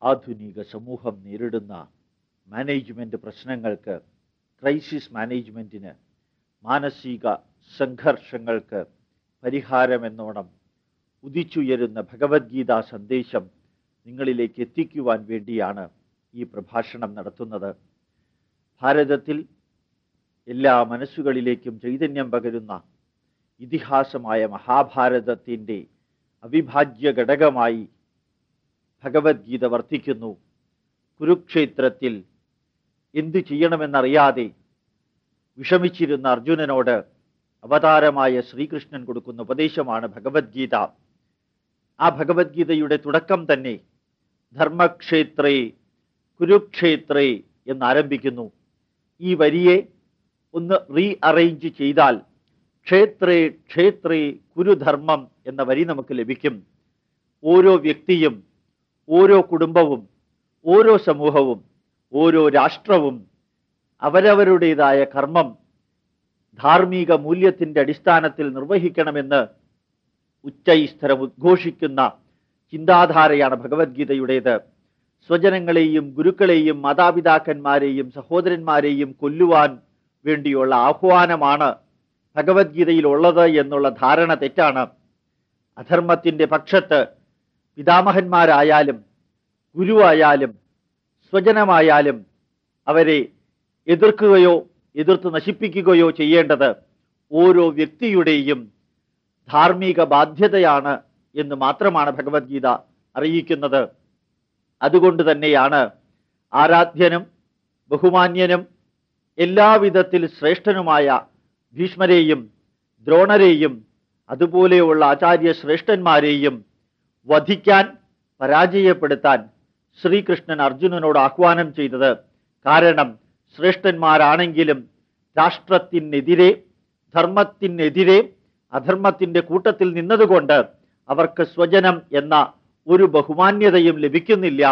ആധുനിക സമൂഹം നേരിടുന്ന മാനേജ്മെൻറ്റ് പ്രശ്നങ്ങൾക്ക്, ക്രൈസിസ് മാനേജ്മെൻറ്റിന്, മാനസിക സംഘർഷങ്ങൾക്ക് പരിഹാരമെന്നോണം ഉദിച്ചുയരുന്ന ഭഗവത്ഗീത സന്ദേശം നിങ്ങളിലേക്ക് എത്തിക്കുവാൻ വേണ്ടിയാണ് ഈ പ്രഭാഷണം നടത്തുന്നത്. ഭാരതത്തിൽ എല്ലാ മനസ്സുകളിലേക്കും ചൈതന്യം പകരുന്ന ഇതിഹാസമായ മഹാഭാരതത്തിൻ്റെ അവിഭാജ്യ ഘടകമായി ഭഗവത്ഗീത വർത്തിക്കുന്നു. കുരുക്ഷേത്രത്തിൽ എന്തു ചെയ്യണമെന്നറിയാതെ വിഷമിച്ചിരുന്ന അർജുനനോട് അവതാരമായ ശ്രീകൃഷ്ണൻ കൊടുക്കുന്ന ഉപദേശമാണ് ഭഗവത്ഗീത. ആ ഭഗവത്ഗീതയുടെ തുടക്കം തന്നെ ധർമ്മക്ഷേത്രേ കുരുക്ഷേത്രേ എന്നാരംഭിക്കുന്നു. ഈ വരിയെ ഒന്ന് അറേഞ്ച് ചെയ്താൽ ക്ഷേത്രേ ക്ഷേത്രേ കുരുധർമ്മം എന്ന വരി നമുക്ക് ലഭിക്കും. ഓരോ വ്യക്തിയും, ഓരോ കുടുംബവും, ഓരോ സമൂഹവും, ഓരോ രാഷ്ട്രവും അവരവരുടേതായ കർമ്മം ധാർമ്മിക മൂല്യത്തിൻ്റെ അടിസ്ഥാനത്തിൽ നിർവഹിക്കണമെന്ന് ഉച്ചൈസ്തരം ഉദ്ഘോഷിക്കുന്ന ചിന്താധാരയാണ് ഭഗവത്ഗീതയുടേത്. സ്വജനങ്ങളെയും ഗുരുക്കളെയും മാതാപിതാക്കന്മാരെയും സഹോദരന്മാരെയും കൊല്ലുവാൻ വേണ്ടിയുള്ള ആഹ്വാനമാണ് ഭഗവത്ഗീതയിലുള്ളത് എന്നുള്ള ധാരണ തെറ്റാണ്. അധർമ്മത്തിൻ്റെ പക്ഷത്ത് പിതാമഹന്മാരായാലും ഗുരുവായാലും സ്വജനമായാലും അവരെ എതിർക്കുകയോ എതിർത്ത് നശിപ്പിക്കുകയോ ചെയ്യേണ്ടത് ഓരോ വ്യക്തിയുടെയും ധാർമ്മിക ബാധ്യതയാണ് എന്ന് മാത്രമാണ് ഭഗവത്ഗീത അറിയിക്കുന്നത്. അതുകൊണ്ട് തന്നെയാണ് ആരാധ്യനും ബഹുമാന്യനും എല്ലാവിധത്തിൽ ശ്രേഷ്ഠനുമായ ഭീഷ്മരെയും ദ്രോണരെയും അതുപോലെയുള്ള ആചാര്യ ശ്രേഷ്ഠന്മാരെയും വധിക്കാൻ, പരാജയപ്പെടുത്താൻ ശ്രീകൃഷ്ണൻ അർജുനനോട് ആഹ്വാനം ചെയ്തത്. കാരണം ശ്രേഷ്ഠന്മാരാണെങ്കിലും രാഷ്ട്രത്തിനെതിരെ, ധർമ്മത്തിനെതിരെ, അധർമ്മത്തിൻ്റെ കൂട്ടത്തിൽ നിന്നതുകൊണ്ട് അവർക്ക് സ്വജനം എന്ന ഒരു ബഹുമാന്യതയും ലഭിക്കുന്നില്ല.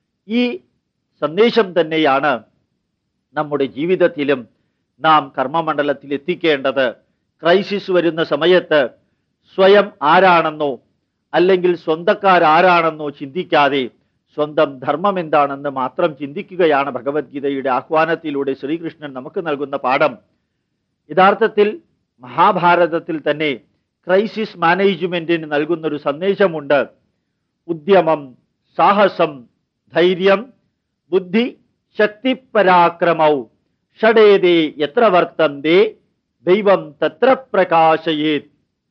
ഈ സന്ദേശം തന്നെയാണ് നമ്മുടെ ജീവിതത്തിലും നാം കർമ്മമണ്ഡലത്തിൽ എത്തിക്കേണ്ടത്. ക്രൈസിസ് വരുന്ന സമയത്ത് സ്വയം ആരാണെന്നോ അല്ലെങ്കിൽ സ്വന്തക്കാരാരാണെന്നോ ചിന്തിക്കാതെ സ്വന്തം ധർമ്മം എന്താണെന്ന് മാത്രം ചിന്തിക്കുകയാണ് ഭഗവത്ഗീതയുടെ ആഹ്വാനത്തിലൂടെ ശ്രീകൃഷ്ണൻ നമുക്ക് നൽകുന്ന പാഠം. യഥാർത്ഥത്തിൽ മഹാഭാരതത്തിൽ തന്നെ ക്രൈസിസ് മാനേജ്മെന്റിന് നൽകുന്നൊരു സന്ദേശമുണ്ട്. ഉദ്യമം, സാഹസം, ധൈര്യം, ബുദ്ധി, ശക്തി, പരാക്രമൗ ഷഡേതേ യത്ര വർത്തന്തേ ദൈവം തത്ര പ്രകാശയേത്.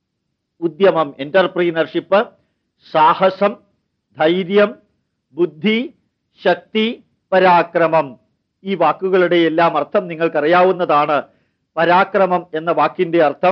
ഉദ്യമം എന്റർപ്രീനർഷിപ്പ്, സാഹസം, ധൈര്യം, ബുദ്ധി, ശക്തി, പരാക്രമം. ഈ വാക്കുകളുടെ എല്ലാം അർത്ഥം നിങ്ങൾക്കറിയാവുന്നതാണ്. പരാക്രമം എന്ന വാക്കിൻ്റെ അർത്ഥം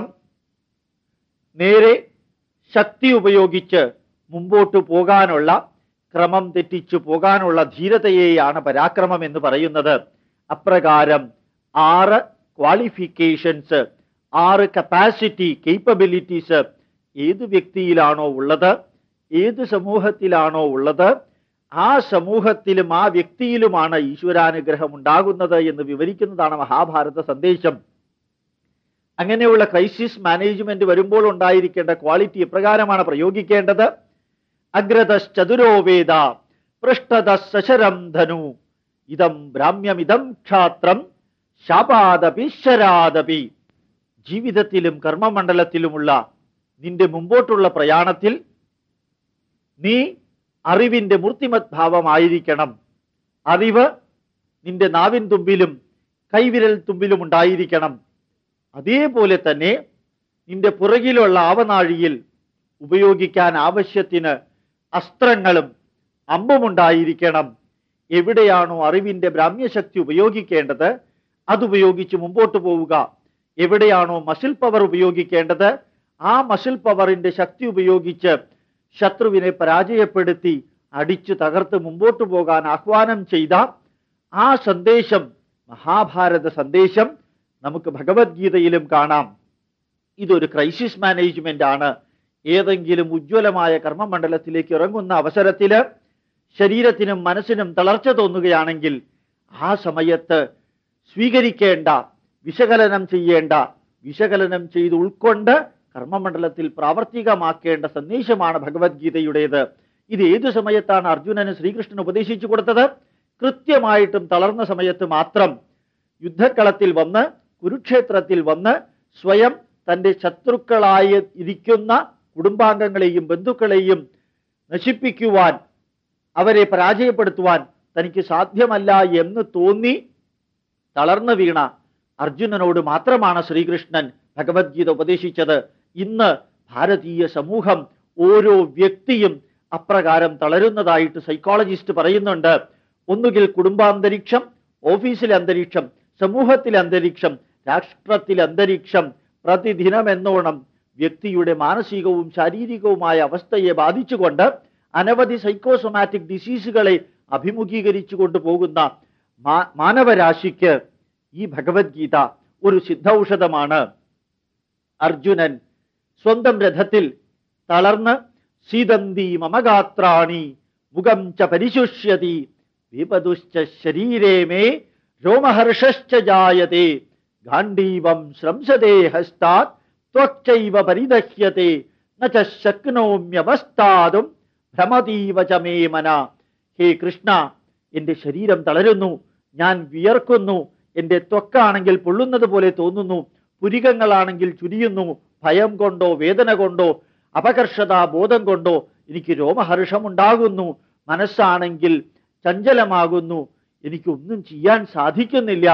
നേരെ ശക്തി ഉപയോഗിച്ച് മുമ്പോട്ട് പോകാനുള്ള, ക്രമം തെറ്റിച്ചു പോകാനുള്ള ധീരതയെയാണ് പരാക്രമം എന്ന് പറയുന്നത്. അപ്രകാരം 6 ക്വാളിഫിക്കേഷൻസ്, 6 കപ്പാസിറ്റി, കേപ്പബിലിറ്റീസ് ഏത് വ്യക്തിയിലാണോ ഉള്ളത്, ഏത് സമൂഹത്തിലാണോ ഉള്ളത്, ആ സമൂഹത്തിലും ആ വ്യക്തിയിലുമാണ് ഈശ്വരാനുഗ്രഹം ഉണ്ടാകുന്നത് എന്ന് വിവരിക്കുന്നതാണ് മഹാഭാരത സന്ദേശം. അങ്ങനെയുള്ള ക്രൈസിസ് മാനേജ്മെന്റ് വരുമ്പോൾ ഉണ്ടായിരിക്കേണ്ട ക്വാളിറ്റി എപ്രകാരമാണ് പ്രയോഗിക്കേണ്ടത്? അഗ്രതശ്ചതുരോ വേദ പൃഷ്ഠതഃ ധനു ഇതം ബ്രാഹ്മ്യമിതം ക്ഷാത്രം ശാപാദപി ശരാദപി. ജീവിതത്തിലും കർമ്മമണ്ഡലത്തിലുമുള്ള നിന്റെ മുമ്പോട്ടുള്ള പ്രയാണത്തിൽ നീ അറിവിൻ്റെ മൂർത്തിമത് ഭാവമായിരിക്കണം. അറിവ് നിന്റെ നാവിൻ തുമ്പിലും കൈവിരൽ തുമ്പിലും ഉണ്ടായിരിക്കണം. അതേപോലെ തന്നെ നിന്റെ പുറകിലുള്ള ആവനാഴിയിൽ ഉപയോഗിക്കാൻ ആവശ്യത്തിന് അസ്ത്രങ്ങളും അമ്പുമുണ്ടായിരിക്കണം. എവിടെയാണോ അറിവിൻ്റെ ബ്രാഹ്മ്യശക്തി ഉപയോഗിക്കേണ്ടത് അതുപയോഗിച്ച് മുമ്പോട്ട് പോവുക. എവിടെയാണോ മസിൽ പവർ ഉപയോഗിക്കേണ്ടത് ആ മസിൽ പവറിൻ്റെ ശക്തി ഉപയോഗിച്ച് ശത്രുവിനെ പരാജയപ്പെടുത്തി അടിച്ചു തകർത്ത് മുമ്പോട്ട് പോകാൻ ആഹ്വാനം ചെയ്ത ആ സന്ദേശം, മഹാഭാരത സന്ദേശം നമുക്ക് ഭഗവത്ഗീതയിലും കാണാം. ഇതൊരു ക്രൈസിസ് മാനേജ്മെന്റ് ആണ്. ഏതെങ്കിലും ഉജ്ജ്വലമായ കർമ്മമണ്ഡലത്തിലേക്ക് ഇറങ്ങുന്ന അവസരത്തിൽ ശരീരത്തിനും മനസ്സിനും തളർച്ച തോന്നുകയാണെങ്കിൽ ആ സമയത്ത് സ്വീകരിക്കേണ്ട, വിശകലനം ചെയ്ത് ഉൾക്കൊണ്ട് കർമ്മമണ്ഡലത്തിൽ പ്രാവർത്തികമാക്കേണ്ട സന്ദേശമാണ് ഭഗവത്ഗീതയുടേത്. ഇത് ഏതു സമയത്താണ് അർജുനന് ശ്രീകൃഷ്ണൻ ഉപദേശിച്ചു കൊടുത്തത്? കൃത്യമായിട്ടും തളർന്ന സമയത്ത് മാത്രം. യുദ്ധക്കളത്തിൽ വന്ന്, കുരുക്ഷേത്രത്തിൽ വന്ന് സ്വയം തൻ്റെ ശത്രുക്കളായി ഇരിക്കുന്ന കുടുംബാംഗങ്ങളെയും ബന്ധുക്കളെയും നശിപ്പിക്കുവാൻ, അവരെ പരാജയപ്പെടുത്തുവാൻ തനിക്ക് സാധ്യമല്ല എന്ന് തോന്നി തളർന്നു വീണ അർജുനനോട് മാത്രമാണ് ശ്രീകൃഷ്ണൻ ഭഗവത്ഗീത ഉപദേശിച്ചത്. ഇന്ന് ഭാരതീയ സമൂഹം, ഓരോ വ്യക്തിയും അപ്രകാരം തളരുന്നതായിട്ട് സൈക്കോളജിസ്റ്റ് പറയുന്നുണ്ട്. ഒന്നുകിൽ കുടുംബാന്തരീക്ഷം, ഓഫീസിലെ അന്തരീക്ഷം, സമൂഹത്തിലെ അന്തരീക്ഷം, രാഷ്ട്രത്തിലെ അന്തരീക്ഷം പ്രതിദിനം എന്നോണം വ്യക്തിയുടെ മാനസികവും ശാരീരികവുമായ അവസ്ഥയെ ബാധിച്ചുകൊണ്ട് അനവധി സൈക്കോസൊമാറ്റിക് ഡിസീസുകളെ അഭിമുഖീകരിച്ചു കൊണ്ടുപോകുന്ന മാനവരാശിക്ക് ഈ ഭഗവത്ഗീത ഒരു സിദ്ധൌഷധമാണ്. അർജുനൻ സ്വന്തം രഥത്തിൽ തളർന്ന് സീതന്തി മമഗാത്രാണി മുഖം ച പരിശുഷ്യതി വിപതുശ്ച ശരീരേ മേ രോമഹർഷശ്ച ജായതേ ഗാണ്ഡീവം ശ്രംസതേ ഹസ്താത് ത്വക്ചൈവ പരിദഹ്യത്തെ ന ച ശക്നോമ്യവസ്ഥാതും ഭ്രമതീവ ച മേ മന. ഹേ കൃഷ്ണ, എൻ്റെ ശരീരം തളരുന്നു, ഞാൻ വിയർക്കുന്നു, എൻ്റെ ത്വക്കാണെങ്കിൽ പൊള്ളുന്നത് പോലെ തോന്നുന്നു, പുരികങ്ങളാണെങ്കിൽ ചുരിയുന്നു, ഭയം കൊണ്ടോ വേദന കൊണ്ടോ അപകർഷതാ ബോധം കൊണ്ടോ എനിക്ക് രോമഹർഷമുണ്ടാകുന്നു, മനസ്സാണെങ്കിൽ ചഞ്ചലമാകുന്നു, എനിക്കൊന്നും ചെയ്യാൻ സാധിക്കുന്നില്ല.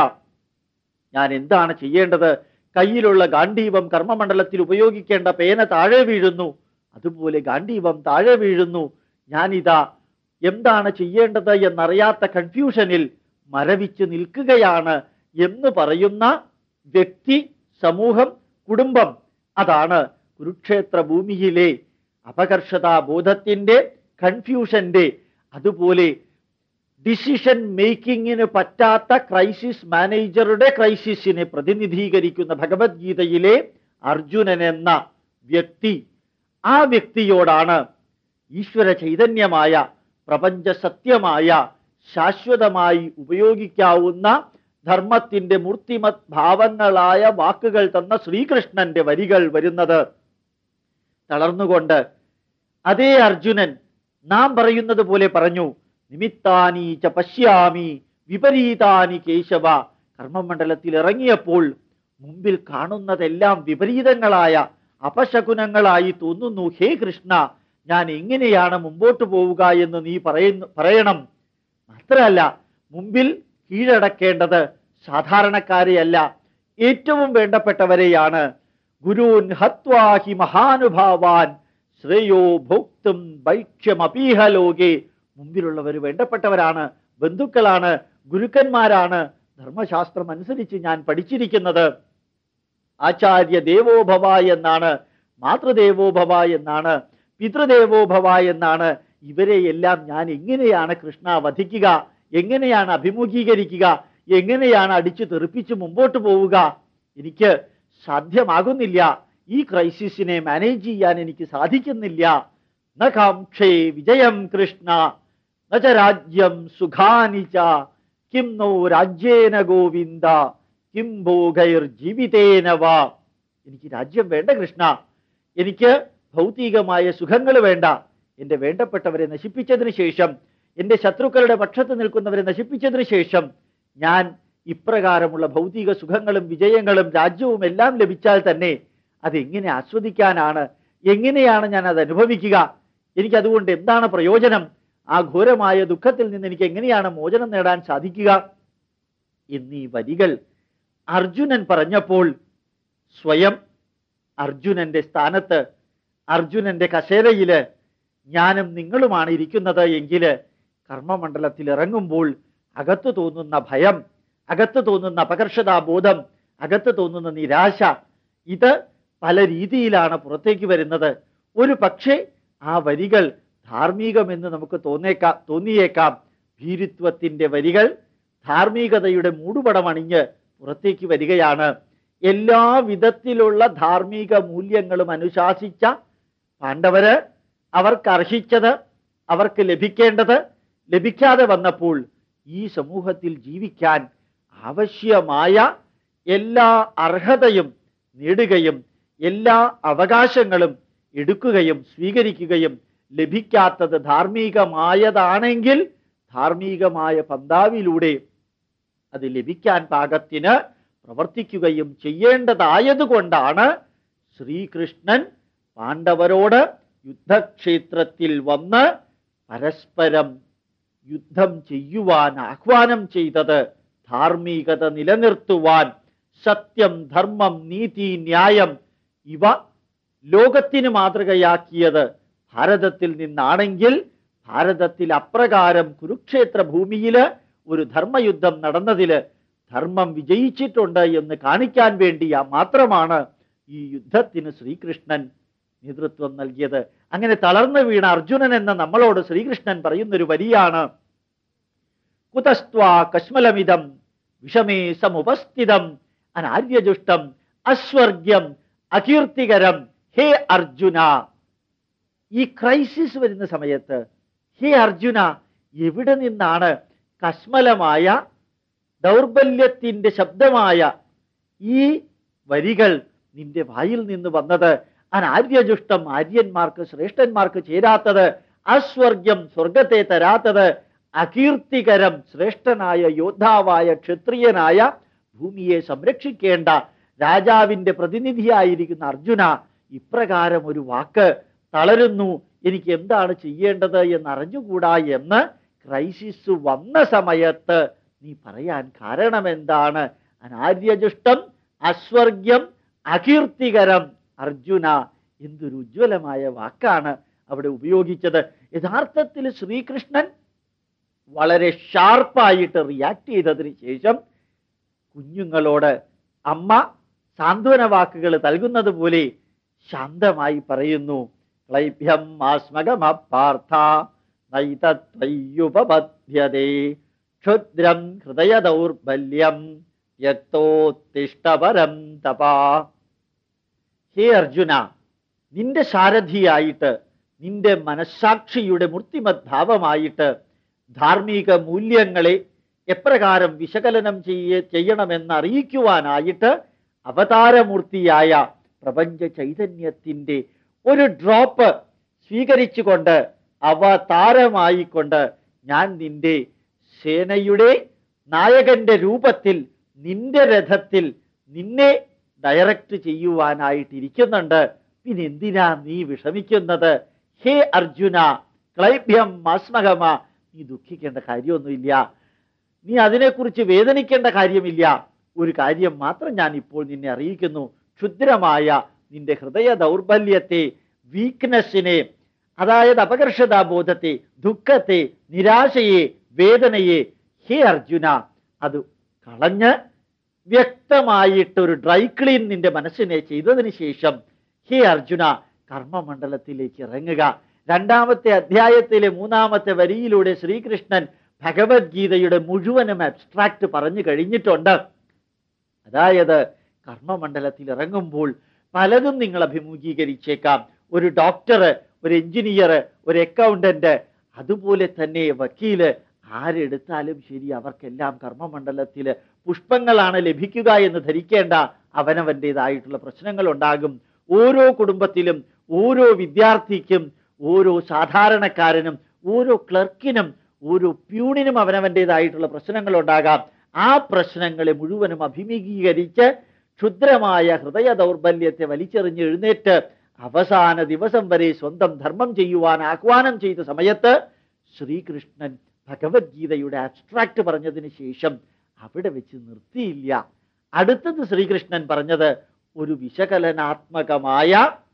ഞാൻ എന്താണ് ചെയ്യേണ്ടത്? കയ്യിലുള്ള ഗാണ്ഡീവം കർമ്മമണ്ഡലത്തിൽ ഉപയോഗിക്കേണ്ട പേന താഴെ വീഴുന്നു, അതുപോലെ ഗാണ്ഡീവം താഴെ വീഴുന്നു. ഞാനിതാ എന്താണ് ചെയ്യേണ്ടത് എന്നറിയാത്ത കൺഫ്യൂഷനിൽ മരവിച്ച് നിൽക്കുകയാണ് എന്ന് പറയുന്ന വ്യക്തി, സമൂഹം, കുടുംബം, അതാണ് കുരുക്ഷേത്ര ഭൂമിയിലെ അപകർഷതാബോധത്തിൻ്റെ, കൺഫ്യൂഷന്റെ, അതുപോലെ ഡിസിഷൻ മേക്കിങ്ങിന് പറ്റാത്ത ക്രൈസിസ് മാനേജറുടെ ക്രൈസിസിനെ പ്രതിനിധീകരിക്കുന്ന ഭഗവത്ഗീതയിലെ അർജുനൻ എന്ന വ്യക്തി. ആ വ്യക്തിയോടാണ് ഈശ്വര ചൈതന്യമായ, പ്രപഞ്ച സത്യമായ, ശാശ്വതമായി ഉപയോഗിക്കാവുന്ന ധർമ്മത്തിന്റെ മൂർത്തിമത് ഭാവങ്ങളായ വാക്കുകൾ തന്ന ശ്രീകൃഷ്ണന്റെ വരികൾ വരുന്നത്. തളർന്നുകൊണ്ട് അതേ അർജുനൻ നാം പറയുന്നത് പോലെ പറഞ്ഞു, നിമിത്താനി ച പശ്യാമി വിപരീതാനി കേശവ. കർമ്മമണ്ഡലത്തിൽ ഇറങ്ങിയപ്പോൾ മുമ്പിൽ കാണുന്നതെല്ലാം വിപരീതങ്ങളായ അപശകുനങ്ങളായി തോന്നുന്നു. ഹേ കൃഷ്ണ, ഞാൻ എങ്ങനെയാണ് മുമ്പോട്ട് പോവുക എന്ന് നീ പറയണം. മാത്രമല്ല, മുമ്പിൽ കീഴടക്കേണ്ടത് സാധാരണക്കാരെയല്ല, ഏറ്റവും വേണ്ടപ്പെട്ടവരെയാണ്. ഗുരൂൻ ഹത്വാഹി മഹാനുഭാവാൻ ശ്രേയോ ഭോക്തും ഭൈക്ഷ്യമപീഹ ലോകേ. മുമ്പിലുള്ളവർ വേണ്ടപ്പെട്ടവരാണ്, ബന്ധുക്കളാണ്, ഗുരുക്കന്മാരാണ്. ധർമ്മശാസ്ത്രം അനുസരിച്ച് ഞാൻ പഠിച്ചിരിക്കുന്നത്. ആചാര്യ ദേവോഭവ എന്നാണ്, മാതൃദേവോഭവ എന്നാണ്, പിതൃദേവോഭവ എന്നാണ്. ഇവരെയെല്ലാം ഞാൻ എങ്ങനെയാണ് കൃഷ്ണ വധിക്കുക? എങ്ങനെയാണ് അഭിമുഖീകരിക്കുക? എങ്ങനെയാണ് അടിച്ചു തെറിപ്പിച്ച് മുമ്പോട്ട് പോവുക? എനിക്ക് സാധ്യമാകുന്നില്ല. ഈ ക്രൈസിസിനെ മാനേജ് ചെയ്യാൻ എനിക്ക് സാധിക്കുന്നില്ല. ന കാംക്ഷേ വിജയം കൃഷ്ണ ന ച രാജ്യം സുഖാനി ച കിം നോ രാജ്യേന ഗോവിന്ദ കിം ഭോഗൈർ ജീവിതേന വാ. എനിക്ക് രാജ്യം വേണ്ട കൃഷ്ണ, എനിക്ക് ഭൗതികമായ സുഖങ്ങൾ വേണ്ട. എൻ്റെ വേണ്ടപ്പെട്ടവരെ നശിപ്പിച്ചതിന് ശേഷം, എൻ്റെ ശത്രുക്കളുടെ പക്ഷത്ത് നിൽക്കുന്നവരെ നശിപ്പിച്ചതിന് ശേഷം ഞാൻ ഇപ്രകാരമുള്ള ഭൗതിക സുഖങ്ങളും വിജയങ്ങളും രാജ്യവും എല്ലാം ലഭിച്ചാൽ തന്നെ അതെങ്ങനെ ആസ്വദിക്കാനാണ്? എങ്ങനെയാണ് ഞാൻ അത് അനുഭവിക്കുക? എനിക്കതുകൊണ്ട് എന്താണ് പ്രയോജനം? ആ ഘോരമായ ദുഃഖത്തിൽ നിന്ന് എനിക്ക് എങ്ങനെയാണ് മോചനം നേടാൻ സാധിക്കുക? എന്നീ വരികൾ അർജുനൻ പറഞ്ഞപ്പോൾ സ്വയം അർജുനന്റെ സ്ഥാനത്ത്, അർജുനന്റെ കസേരയില് ഞാനും നിങ്ങളുമാണ് ഇരിക്കുന്നത് എങ്കിൽ കർമ്മമണ്ഡലത്തിൽ ഇറങ്ങുമ്പോൾ അകത്ത് തോന്നുന്ന ഭയം, അകത്ത് തോന്നുന്ന അപകർഷതാബോധം, അകത്ത് തോന്നുന്ന നിരാശ, ഇത് പല രീതിയിലാണ് പുറത്തേക്ക് വരുന്നത്. ഒരു പക്ഷേ ആ വരികൾ ധാർമ്മികമെന്ന് നമുക്ക് തോന്നിയേക്കാം. ഭീരുത്വത്തിന്റെ വരികൾ ധാർമ്മികതയുടെ മൂടുപടമണിഞ്ഞ് പുറത്തേക്ക് വരികയാണ്. എല്ലാ വിധത്തിലുള്ള ധാർമ്മിക മൂല്യങ്ങളും അനുശാസിച്ച പാണ്ഡവര് അവർക്ക് അർഹിച്ചത്, അവർക്ക് ലഭിക്കേണ്ടത് ലഭിക്കാതെ വന്നപ്പോൾ ഈ സമൂഹത്തിൽ ജീവിക്കാൻ ആവശ്യമായ എല്ലാ അർഹതയും നേടുകയും എല്ലാ അവകാശങ്ങളും എടുക്കുകയും സ്വീകരിക്കുകയും ലഭിക്കാത്തത് ധാർമ്മികമായതാണെങ്കിൽ ധാർമ്മികമായ പന്താവിലൂടെ അത് ലഭിക്കാൻ പാകത്തിന് പ്രവർത്തിക്കുകയും ചെയ്യേണ്ടതായതുകൊണ്ടാണ് ശ്രീകൃഷ്ണൻ പാണ്ഡവരോട് യുദ്ധക്ഷേത്രത്തിൽ വന്ന് പരസ്പരം യുദ്ധം ചെയ്യുവാൻ ആഹ്വാനം ചെയ്തത്. ധാർമ്മികത നിലനിർത്തുവാൻ, സത്യം, ധർമ്മം, നീതി, ന്യായം ഇവ ലോകത്തിന് മാതൃകയാക്കിയത് ഭാരതത്തിൽ നിന്നാണെങ്കിൽ ഭാരതത്തിൽ അപ്രകാരം കുരുക്ഷേത്ര ഭൂമിയില് ഒരു ധർമ്മയുദ്ധം നടന്നതില് ധർമ്മം വിജയിച്ചിട്ടുണ്ട് എന്ന് കാണിക്കാൻ വേണ്ടി മാത്രമാണ് ഈ യുദ്ധത്തിന് ശ്രീകൃഷ്ണൻ നേതൃത്വം നൽകിയത്. അങ്ങനെ തളർന്നു വീണ അർജുനൻ എന്ന നമ്മളോട് ശ്രീകൃഷ്ണൻ പറയുന്നൊരു വരിയാണ്: കുതസ്ത്വാ കശ്മലമിതം വിഷമേ സമുപസ്ഥിതം അനാര്യജുഷ്ടം അസ്വർഗ്യം അകീർത്തികരം. ഹേ അർജുന, ഈ ക്രൈസിസ് വരുന്ന സമയത്ത് ഹേ അർജുന, എവിടെ നിന്നാണ് കശ്മലമായ ദൗർബല്യത്തിന്റെ ശബ്ദമായ ഈ വരികൾ നിന്റെ വായിൽ നിന്ന് വന്നത്? അനാര്യജുഷ്ടം, ആര്യന്മാർക്ക് ശ്രേഷ്ഠന്മാർക്ക് ചേരാത്തത്, അസ്വർഗ്യം, സ്വർഗത്തെ തരാത്തത്, അകീർത്തികരം, ശ്രേഷ്ഠനായ യോദ്ധാവായ ക്ഷത്രിയനായ ഭൂമിയെ സംരക്ഷിക്കേണ്ട രാജാവിന്റെ പ്രതിനിധിയായിരിക്കുന്ന അർജുന, ഇപ്രകാരം ഒരു വാക്ക് തളരുന്നു, എനിക്ക് എന്താണ് ചെയ്യേണ്ടത് എന്നറിഞ്ഞുകൂടാ എന്ന് ക്രൈസിസ് വന്ന സമയത്ത് നീ പറയാൻ കാരണം എന്താണ്? അനാര്യജുഷ്ടം, അസ്വർഗ്യം, അകീർത്തികരം. അർജുന, എന്തൊരു ഉജ്ജ്വലമായ വാക്കാണ് അവിടെ ഉപയോഗിച്ചത്. യഥാർത്ഥത്തിൽ ശ്രീകൃഷ്ണൻ വളരെ ഷാർപ്പായിട്ട് റിയാക്ട് ചെയ്തതിന് ശേഷം കുഞ്ഞുങ്ങളോട് അമ്മ സാന്ത്വന വാക്കുകൾ നൽകുന്നത് പോലെ ശാന്തമായി പറയുന്നു: ക്ലൈഭ്യം ആസ്മകമപാർത്ഥ നൈതത്വയ്യുപപദ്ധ്യതേ ക്ഷുദ്രം ഹൃദയ ദൗർബല്യം യത്തോത്തിഷ്ടപരം തപാ. ഹേ അർജുന, നിന്റെ സാരഥിയായിട്ട്, നിന്റെ മനസ്സാക്ഷിയുടെ മൂർത്തിമത് ഭാവമായിട്ട് ധാർമ്മിക മൂല്യങ്ങളെ എപ്രകാരം വിശകലനം ചെയ്യണമെന്ന് അറിയിക്കുവാനായിട്ട് അവതാരമൂർത്തിയായ പ്രപഞ്ച ചൈതന്യത്തിൻ്റെ ഒരു ഡ്രോപ്പ് സ്വീകരിച്ചുകൊണ്ട് അവതാരമായിക്കൊണ്ട് ഞാൻ നിന്റെ സേനയുടെ നായകന്റെ രൂപത്തിൽ നിന്റെ രഥത്തിൽ നിന്നെ ഡയറക്റ്റ് ചെയ്യുവാനായിട്ടിരിക്കുന്നുണ്ട്. പിന്നെ എന്തിനാ നീ വിഷമിക്കുന്നത്? ഹേ അർജുന, ക്ലൈഭ്യം ആസ്മകമ, നീ ദുഃഖിക്കേണ്ട കാര്യമൊന്നുമില്ല, നീ അതിനെക്കുറിച്ച് വേദനിക്കേണ്ട കാര്യമില്ല. ഒരു കാര്യം മാത്രം ഞാൻ ഇപ്പോൾ നിന്നെ അറിയിക്കുന്നു: ക്ഷുദ്രമായ നിന്റെ ഹൃദയ ദൗർബല്യത്തെ, വീക്ക്നെസ്സിനെ, അതായത് അപകർഷതാബോധത്തെ, ദുഃഖത്തെ, നിരാശയെ, വേദനയെ, ഹേ അർജുന, അത് കളഞ്ഞ് വ്യക്തമായിട്ടൊരു ഡ്രൈ ക്ലീൻ നിന്റെ മനസ്സിനെ ചെയ്തതിന് ശേഷം ഹേ അർജുന, കർമ്മമണ്ഡലത്തിലേക്ക് ഇറങ്ങുക. 2-ാമത്തെ അധ്യായത്തിലെ 3-ാമത്തെ വരിയിലൂടെ ശ്രീകൃഷ്ണൻ ഭഗവത്ഗീതയുടെ മുഴുവനും അബ്സ്ട്രാക്ട് പറഞ്ഞു കഴിഞ്ഞിട്ടുണ്ട്. അതായത് കർമ്മമണ്ഡലത്തിൽ ഇറങ്ങുമ്പോൾ പലതും നിങ്ങൾ അഭിമുഖീകരിച്ചേക്കാം. ഒരു ഡോക്ടർ, ഒരു എഞ്ചിനീയർ, ഒരു അക്കൗണ്ടന്റ്, അതുപോലെ തന്നെ വക്കീല്, ആരെടുത്താലും ശരി, അവർക്കെല്ലാം കർമ്മമണ്ഡലത്തിൽ പുഷ്പങ്ങളാണ് ലഭിക്കുക എന്ന് ധരിക്കേണ്ട. അവനവൻ്റെതായിട്ടുള്ള പ്രശ്നങ്ങൾ ഉണ്ടാകും. ഓരോ കുടുംബത്തിലും, ഓരോ വിദ്യാർത്ഥിക്കും, ഓരോ സാധാരണക്കാരനും, ഓരോ ക്ലർക്കിനും, ഓരോ പ്യൂണിനും അവനവൻ്റെതായിട്ടുള്ള പ്രശ്നങ്ങൾ ഉണ്ടാകാം. ആ പ്രശ്നങ്ങളെ മുഴുവനും അഭിമുഖീകരിച്ച് ക്ഷുദ്രമായ ഹൃദയ ദൗർബല്യത്തെ വലിച്ചെറിഞ്ഞ് എഴുന്നേറ്റ് അവസാന ദിവസം വരെ സ്വന്തം ധർമ്മം ചെയ്യുവാൻ ആഹ്വാനം ചെയ്ത സമയത്ത് ശ്രീകൃഷ്ണൻ ഭഗവത്ഗീതയുടെ അബ്സ്ട്രാക്ട് പറഞ്ഞതിന് ശേഷം അവിടെ വെച്ച് നിർത്തിയില്ല. അടുത്തത് ശ്രീകൃഷ്ണൻ പറഞ്ഞത് ഒരു വിശകലനാത്മകമായ,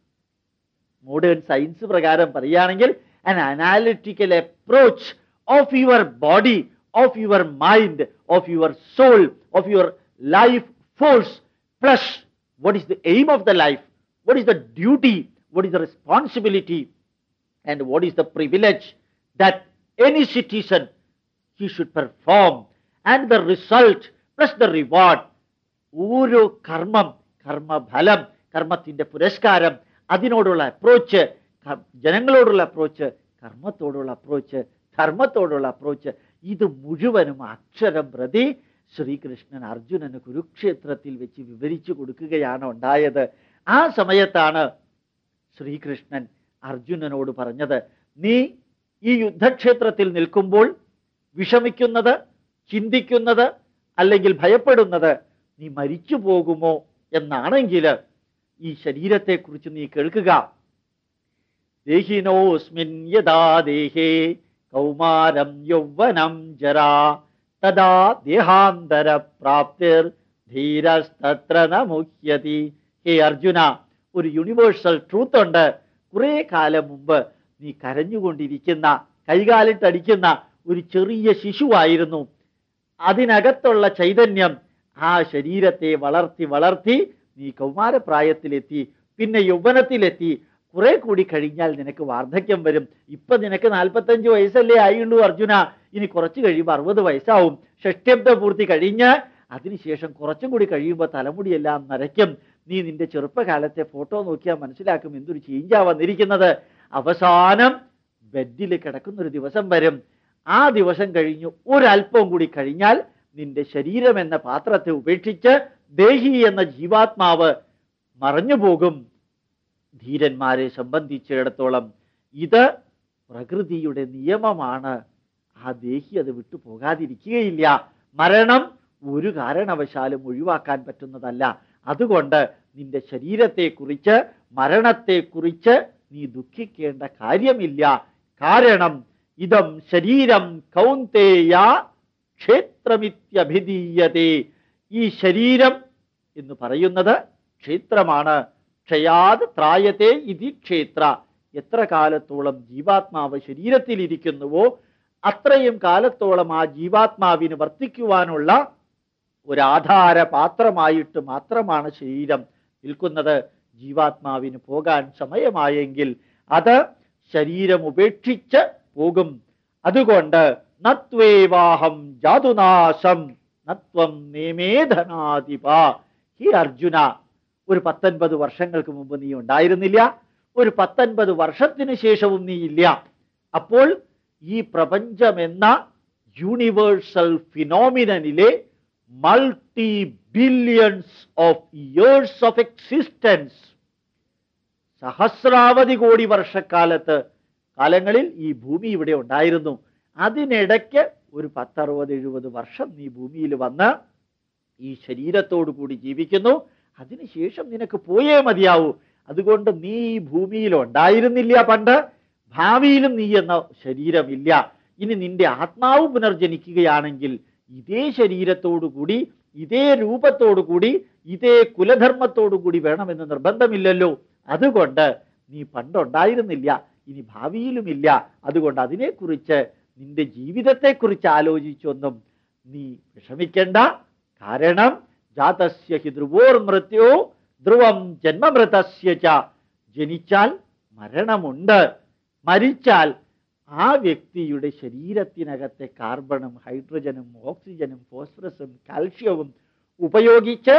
മോഡേൺ സയൻസ് പ്രകാരം പറയുകയാണെങ്കിൽ an analytical approach of your body, of your mind, of your soul, of your life force, plus what is the aim of the life, what is the duty, what is the responsibility, and what is the privilege that any citizen he should perform, and the result plus the reward. ഓരോ കർമ്മം, കർമ്മഫലം, കർമ്മത്തിൻ്റെ പുരസ്കാരം, അതിനോടുള്ള approach, ജനങ്ങളോടുള്ള approach, കർമ്മത്തോടുള്ള approach, ധർമ്മത്തോടുള്ള approach, ഇത് മുഴുവനും അക്ഷരം പ്രതി ശ്രീകൃഷ്ണൻ അർജുനന് കുരുക്ഷേത്രത്തിൽ വെച്ച് വിവരിച്ചു കൊടുക്കുകയാണ് ഉണ്ടായത്. ആ സമയത്താണ് ശ്രീകൃഷ്ണൻ അർജുനനോട് പറഞ്ഞത്, നീ ഈ യുദ്ധക്ഷേത്രത്തിൽ നിൽക്കുമ്പോൾ വിഷമിക്കുന്നത്, ചിന്തിക്കുന്നത്, അല്ലെങ്കിൽ ഭയപ്പെടുന്നത് നീ മരിച്ചു പോകുമോ എന്നാണെങ്കിൽ ഈ ശരീരത്തെക്കുറിച്ച് നീ കേൾക്കുക. ദേഹിനോസ്മിൻ യഥാ ദേഹേ കൗമാരം യൗവനം ജരാ തദാ ദേഹാന്തര പ്രാപ്തിർ ധീരസ്തത്ര ന മുഹ്യതി. ഹേ അർജുന, ഒരു യൂണിവേഴ്സൽ ട്രൂത്ത് ഉണ്ട്. കുറെ കാലം മുമ്പ് നീ കരഞ്ഞുകൊണ്ടിരിക്കുന്ന, കൈകാലിട്ടടിക്കുന്ന ഒരു ചെറിയ ശിശുവായിരുന്നു. അതിനകത്തുള്ള ചൈതന്യം ആ ശരീരത്തെ വളർത്തി വളർത്തി നീ കൗമാരപ്രായത്തിലെത്തി, പിന്നെ യൗവനത്തിലെത്തി. കുറെ കൂടി കഴിഞ്ഞാൽ നിനക്ക് വാർദ്ധക്യം വരും. ഇപ്പൊ നിനക്ക് 45 വയസ്സല്ലേ ആയുള്ളൂ അർജുന. ഇനി കുറച്ച് കഴിയുമ്പോൾ 60 വയസ്സാവും. ഷഷ്ട്യബ്ദ പൂർത്തി കഴിഞ്ഞ് അതിനുശേഷം കുറച്ചും കൂടി കഴിയുമ്പോൾ തലമുടിയെല്ലാം നരയ്ക്കും. നീ നിന്റെ ചെറുപ്പകാലത്തെ ഫോട്ടോ നോക്കിയാൽ മനസ്സിലാക്കും എന്തൊരു ചേഞ്ചാ വന്നിരിക്കുന്നത്. അവസാനം ബെഡിൽ കിടക്കുന്നൊരു ദിവസം വരും. ആ ദിവസം കഴിഞ്ഞു ഒരല്പം കൂടി കഴിഞ്ഞാൽ നിന്റെ ശരീരം എന്ന പാത്രത്തെ ഉപേക്ഷിച്ച് ദേഹി എന്ന ജീവാത്മാവ് മറഞ്ഞു പോകും. ധീരന്മാരെ സംബന്ധിച്ചിടത്തോളം ഇത് പ്രകൃതിയുടെ നിയമമാണ്. ആ ദേഹി അത് വിട്ടു പോകാതിരിക്കുകയില്ല. മരണം ഒരു കാരണവശാലും ഒഴിവാക്കാൻ പറ്റുന്നതല്ല. അതുകൊണ്ട് നിന്റെ ശരീരത്തെക്കുറിച്ച്, മരണത്തെക്കുറിച്ച് നീ ദുഃഖിക്കേണ്ട കാര്യമില്ല. കാരണം ഇതം ശരീരം കൗന്തേയ ക്ഷേത്രമിത്യഭിധീയതേ. ഈ ശരീരം എന്ന് പറയുന്നത് ക്ഷേത്രമാണ്. ക്ഷയാത് ത്രായത്തെ ഇതി ക്ഷേത്ര. എത്ര കാലത്തോളം ജീവാത്മാവ് ശരീരത്തിലിരിക്കുന്നുവോ അത്രയും കാലത്തോളം ആ ജീവാത്മാവിന് വർത്തിക്കുവാനുള്ള ഒരാധാര പാത്രമായിട്ട് മാത്രമാണ് ശരീരം നിൽക്കുന്നത്. ജീവാത്മാവിന് പോകാൻ സമയമായെങ്കിൽ അത് ശരീരം ഉപേക്ഷിച്ച് പോകും. അതുകൊണ്ട് നത്വേവാഹം ജാതുനാശം നത്വം നേമേധനാധിപ. ഹി അർജുന, ഒരു 19 വർഷങ്ങൾക്ക് മുമ്പ് നീ ഉണ്ടായിരുന്നില്ല, ഒരു 19 വർഷത്തിന് ശേഷവും നീ ഇല്ല. അപ്പോൾ ഈ പ്രപഞ്ചമെന്ന യൂണിവേഴ്സൽ ഫിനോമിനനിലെ multi billions of years of existence, സഹസ്രാവധി കോടി വർഷക്കാലത്ത് കാലങ്ങളിൽ ഈ ഭൂമി ഇവിടെ ഉണ്ടായിരുന്നു. അതിനിടയ്ക്ക് ഒരു 10-60-70 വർഷം നീ ഭൂമിയിൽ വന്ന് ഈ ശരീരത്തോടു കൂടി ജീവിക്കുന്നു. അതിനുശേഷം നിനക്ക് പോയേ മതിയാവൂ. അതുകൊണ്ട് നീ ഈ ഭൂമിയിൽ ഉണ്ടായിരുന്നില്ല പണ്ട്, ഭാവിയിലും നീ എന്ന ശരീരമില്ല. ഇനി നിന്റെ ആത്മാവ് പുനർജനിക്കുകയാണെങ്കിൽ ഇതേ ശരീരത്തോടുകൂടി, ഇതേ രൂപത്തോടുകൂടി, ഇതേ കുലധർമ്മത്തോടുകൂടി വേണമെന്ന് നിർബന്ധമില്ലല്ലോ. അതുകൊണ്ട് നീ പണ്ടുണ്ടായിരുന്നില്ല, ഇനി ഭാവിയിലുമില്ല. അതുകൊണ്ട് അതിനെക്കുറിച്ച്, നിന്റെ ജീവിതത്തെക്കുറിച്ച് ആലോചിച്ചൊന്നും നീ വിഷമിക്കേണ്ട. കാരണം ജാതസ്യ ഹി ധ്രുവോർ മൃത്യോ ധ്രുവം ജന്മമൃതസ്യ ച. ജനിച്ചാൽ മരണമുണ്ട്. മരിച്ചാൽ ആ വ്യക്തിയുടെ ശരീരത്തിനകത്തെ കാർബണും ഹൈഡ്രജനും ഓക്സിജനും ഫോസ്ഫറസും കാൽഷ്യവും ഉപയോഗിച്ച്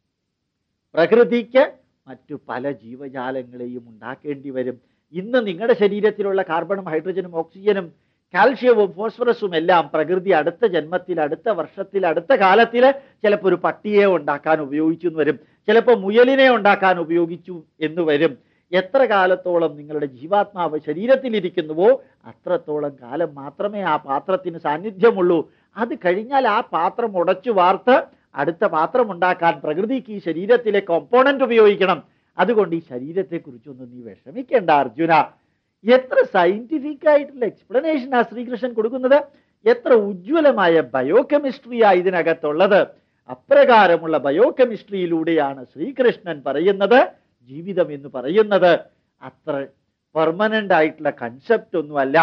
പ്രകൃതിക്ക് മറ്റു പല ജീവജാലങ്ങളെയും ഉണ്ടാക്കേണ്ടി വരും. ഇന്ന് നിങ്ങളുടെ ശരീരത്തിലുള്ള കാർബണും ഹൈഡ്രജനും ഓക്സിജനും കാൽഷ്യവും ഫോസ്ഫറസും എല്ലാം പ്രകൃതി അടുത്ത ജന്മത്തിൽ, അടുത്ത വർഷത്തിൽ, അടുത്ത കാലത്തിൽ ചിലപ്പോൾ ഒരു പട്ടിയെ ഉണ്ടാക്കാൻ ഉപയോഗിച്ചു എന്ന് വരും, ചിലപ്പോൾ മുയലിനെ ഉണ്ടാക്കാൻ ഉപയോഗിച്ചു എന്ന് വരും. എത്ര കാലത്തോളം നിങ്ങളുടെ ജീവാത്മാവ് ശരീരത്തിലിരിക്കുന്നുവോ അത്രത്തോളം കാലം മാത്രമേ ആ പാത്രത്തിന് സാന്നിധ്യമുള്ളൂ. അത് കഴിഞ്ഞാൽ ആ പാത്രം ഉടച്ചു വാർത്ത് അടുത്ത പാത്രം ഉണ്ടാക്കാൻ പ്രകൃതിക്ക് ഈ ശരീരത്തിലെ കോമ്പോണന്റ് ഉപയോഗിക്കണം. അതുകൊണ്ട് ഈ ശരീരത്തെക്കുറിച്ചൊന്നും നീ വിഷമിക്കേണ്ട അർജുന. എത്ര സയന്റിഫിക് ആയിട്ടുള്ള എക്സ്പ്ലനേഷനാ ശ്രീകൃഷ്ണൻ കൊടുക്കുന്നത്. എത്ര ഉജ്ജ്വലമായ ബയോകെമിസ്ട്രിയാ ഇതിനകത്തുള്ളത്. അപ്രകാരമുള്ള ബയോകെമിസ്ട്രിയിലൂടെയാണ് ശ്രീകൃഷ്ണൻ പറയുന്നത് ജീവിതം എന്ന് പറയുന്നത് അത്ര പെർമനന്റ് ആയിട്ടുള്ള കൺസെപ്റ്റ് ഒന്നുമല്ല.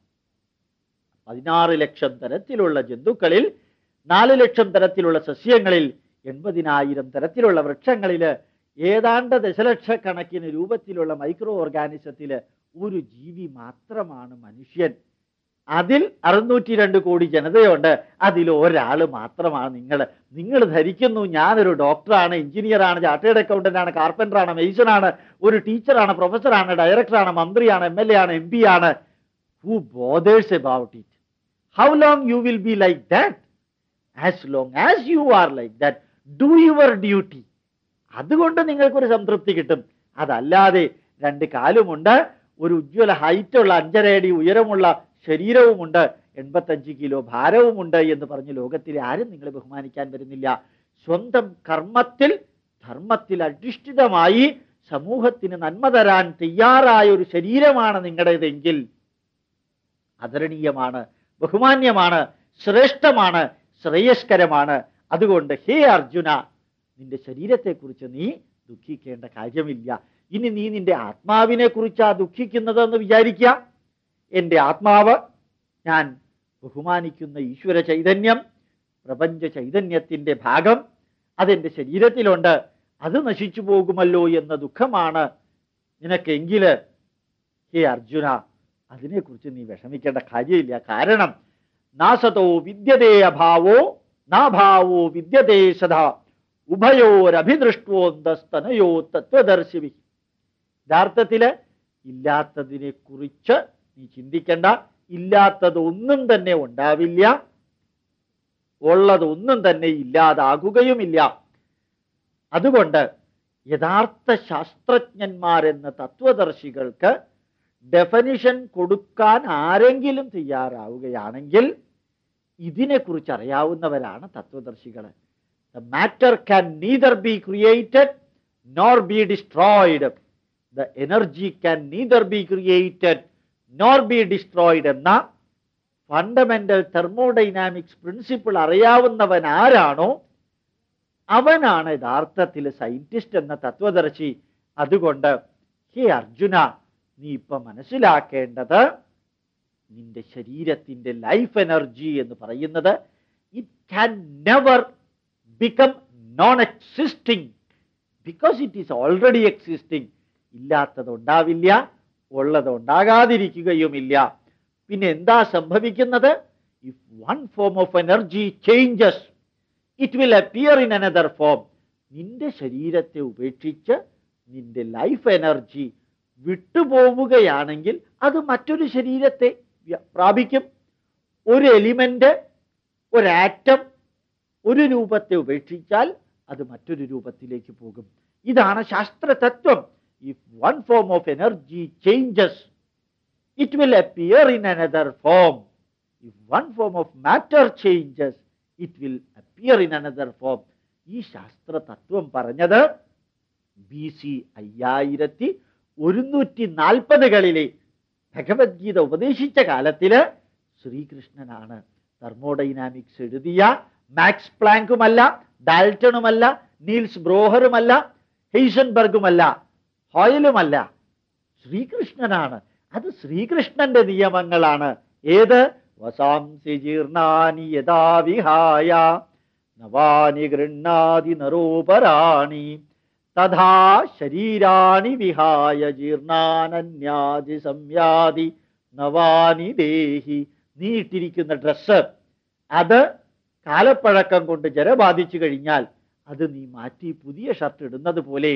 16 ലക്ഷം തരത്തിലുള്ള ജന്തുക്കളിൽ, 4 ലക്ഷം തരത്തിലുള്ള സസ്യങ്ങളിൽ, 80,000 തരത്തിലുള്ള വൃക്ഷങ്ങളിൽ, ഏതാണ്ട് ദശലക്ഷക്കണക്കിന് രൂപത്തിലുള്ള മൈക്രോ ഓർഗാനിസത്തില് ഒരു ജീവി മാത്രമാണ് മനുഷ്യൻ. അതിൽ 602 കോടി ജനതയുണ്ട്. അതിൽ ഒരാൾ മാത്രമാണ് നിങ്ങൾ. നിങ്ങൾ ധരിക്കുന്നു ഞാനൊരു ഡോക്ടറാണ്, എഞ്ചിനീയറാണ്, ചാർട്ടേഡ് അക്കൗണ്ടന്റ് ആണ്, കാർപ്പൻ്ററാണ്, മെയ്സണാണ്, ഒരു ടീച്ചറാണ്, പ്രൊഫസറാണ്, ഡയറക്ടറാണ്, മന്ത്രിയാണ്, MLA ആണ്, MP ആണ്. Who bothers about it? How long you will be like that? As long as you are like that, do your duty. അതുകൊണ്ട് നിങ്ങൾക്കൊരു സംതൃപ്തി കിട്ടും. അതല്ലാതെ 2 കാലുമുണ്ട്, ഒരു ഉജ്ജ്വല ഹൈറ്റുള്ള 5.5 അടി ഉയരമുള്ള ശരീരവുമുണ്ട്, 85 കിലോ ഭാരവുമുണ്ട് എന്ന് പറഞ്ഞ് ലോകത്തിലെ ആരും നിങ്ങളെ ബഹുമാനിക്കാൻ വരുന്നില്ല. സ്വന്തം കർമ്മത്തിൽ ധർമ്മത്തിൽ അധിഷ്ഠിതമായി സമൂഹത്തിന് നന്മ തരാൻ തയ്യാറായ ഒരു ശരീരമാണ് നിങ്ങളുടേതെങ്കിൽ ആദരണീയമാണ്, ബഹുമാന്യമാണ്, ശ്രേഷ്ഠമാണ്, ശ്രേയസ്കരമാണ്. അതുകൊണ്ട് ഹേ അർജുന, നിന്റെ ശരീരത്തെക്കുറിച്ച് നീ ദുഃഖിക്കേണ്ട കാര്യമില്ല. ഇനി നീ നിന്റെ ആത്മാവിനെ കുറിച്ചാ ദുഃഖിക്കുന്നതെന്ന് വിചാരിക്കുക. എൻ്റെ ആത്മാവ്, ഞാൻ ബഹുമാനിക്കുന്ന ഈശ്വര ചൈതന്യം, പ്രപഞ്ച ചൈതന്യത്തിൻ്റെ ഭാഗം, അതെൻ്റെ ശരീരത്തിലുണ്ട്, അത് നശിച്ചു പോകുമല്ലോ എന്ന ദുഃഖമാണ് നിനക്കെങ്കിൽ ഹേ അർജുന, അതിനെക്കുറിച്ച് നീ വിഷമിക്കേണ്ട കാര്യമില്ല. കാരണം നാസതോ വിദ്യതേ അഭാവോ നാഭാവോ വിദ്യതേ സദാ ഉഭയോരഭിദൃഷ്ടോന്തസ്തനയോ തത്വദർശിവി. യഥാർത്ഥത്തില് ഇല്ലാത്തതിനെ കുറിച്ച് നീ ചിന്തിക്കേണ്ട. ഇല്ലാത്തതൊന്നും തന്നെ ഉണ്ടാവില്ല, ഉള്ളതൊന്നും തന്നെ ഇല്ലാതാകുകയുമില്ല. അതുകൊണ്ട് യഥാർത്ഥ ശാസ്ത്രജ്ഞന്മാരെന്ന തത്വദർശികൾക്ക് ഡെഫനിഷൻ കൊടുക്കാൻ ആരെങ്കിലും തയ്യാറാവുകയാണെങ്കിൽ ഇതിനെക്കുറിച്ച് അറിയാവുന്നവരാണ് തത്വദർശികൾ. The matter can neither be created nor be destroyed. The energy can neither be created nor be destroyed എന്ന ഫണ്ടമെന്റൽ തെർമോഡൈനാമിക്സ് പ്രിൻസിപ്പിൾ അറിയാവുന്നവൻ ആരാണോ അവനാണ് യഥാർത്ഥത്തിൽ സയന്റിസ്റ്റ് എന്ന തത്വദർശി. അതുകൊണ്ട് ഹേ അർജുന, നീ ഇപ്പൊ മനസ്സിലാക്കേണ്ടത് നിന്റെ ശരീരത്തിന്റെ ലൈഫ് എനർജി എന്ന് പറയുന്നത് it can never become non-existing because it is already existing. ഇല്ലാത്തത് ഉണ്ടാവില്ല, ഉള്ളത് ഉണ്ടാകാതിരിക്കുകയുമില്ല. പിന്നെ എന്താ സംഭവിക്കുന്നത്? If one form of energy changes, it will appear in another form. നിന്റെ ശരീരത്തെ ഉപേക്ഷിച്ച് നിന്റെ ലൈഫ് എനർജി വിട്ടുപോവുകയാണെങ്കിൽ അത് മറ്റൊരു ശരീരത്തെ പ്രാപിക്കും. ഒരു എലിമെന്റ്, ഒരു ആറ്റം ഒരു രൂപത്തെ ഉപേക്ഷിച്ചാൽ അത് മറ്റൊരു രൂപത്തിലേക്ക് പോകും. ഇതാണ് ശാസ്ത്ര തത്വം. If one form of energy changes, it will appear in another form. If one form of matter changes, it will appear in another form. ഈ ശാസ്ത്ര തത്വം പറഞ്ഞത് BC 5140 ഭഗവത്ഗീത ഉപദേശിച്ച കാലത്തില് ശ്രീകൃഷ്ണനാണ്. തെർമോഡൈനാമിക്സ് എഴുതിയ മാക്സ് പ്ലാങ്കുമല്ല, ഡാൽട്ടണുമല്ല, നീൽസ് ബ്രോഹറുമല്ല, ഹെയ്സൻബർഗുമല്ല, ഹോയലുമല്ല, ശ്രീകൃഷ്ണനാണ്. അത് ശ്രീകൃഷ്ണന്റെ നിയമങ്ങളാണ്. ഏത്? വസാംസി ജീർണാനി യഥാ വിഹായ നവാനി ഗൃണ്ണാതി നരോപരാണി തഥാ ശരീരാണി വിഹായ ജീർണാനന്യാതി സംയാതി നവാനി ദേഹി. നീ ഇട്ടിരിക്കുന്ന ഡ്രസ്സ് അത് കാലപ്പഴക്കം കൊണ്ട് ജര ബാധിച്ചു കഴിഞ്ഞാൽ അത് നീ മാറ്റി പുതിയ ഷർട്ട് ഇടുന്നത് പോലെ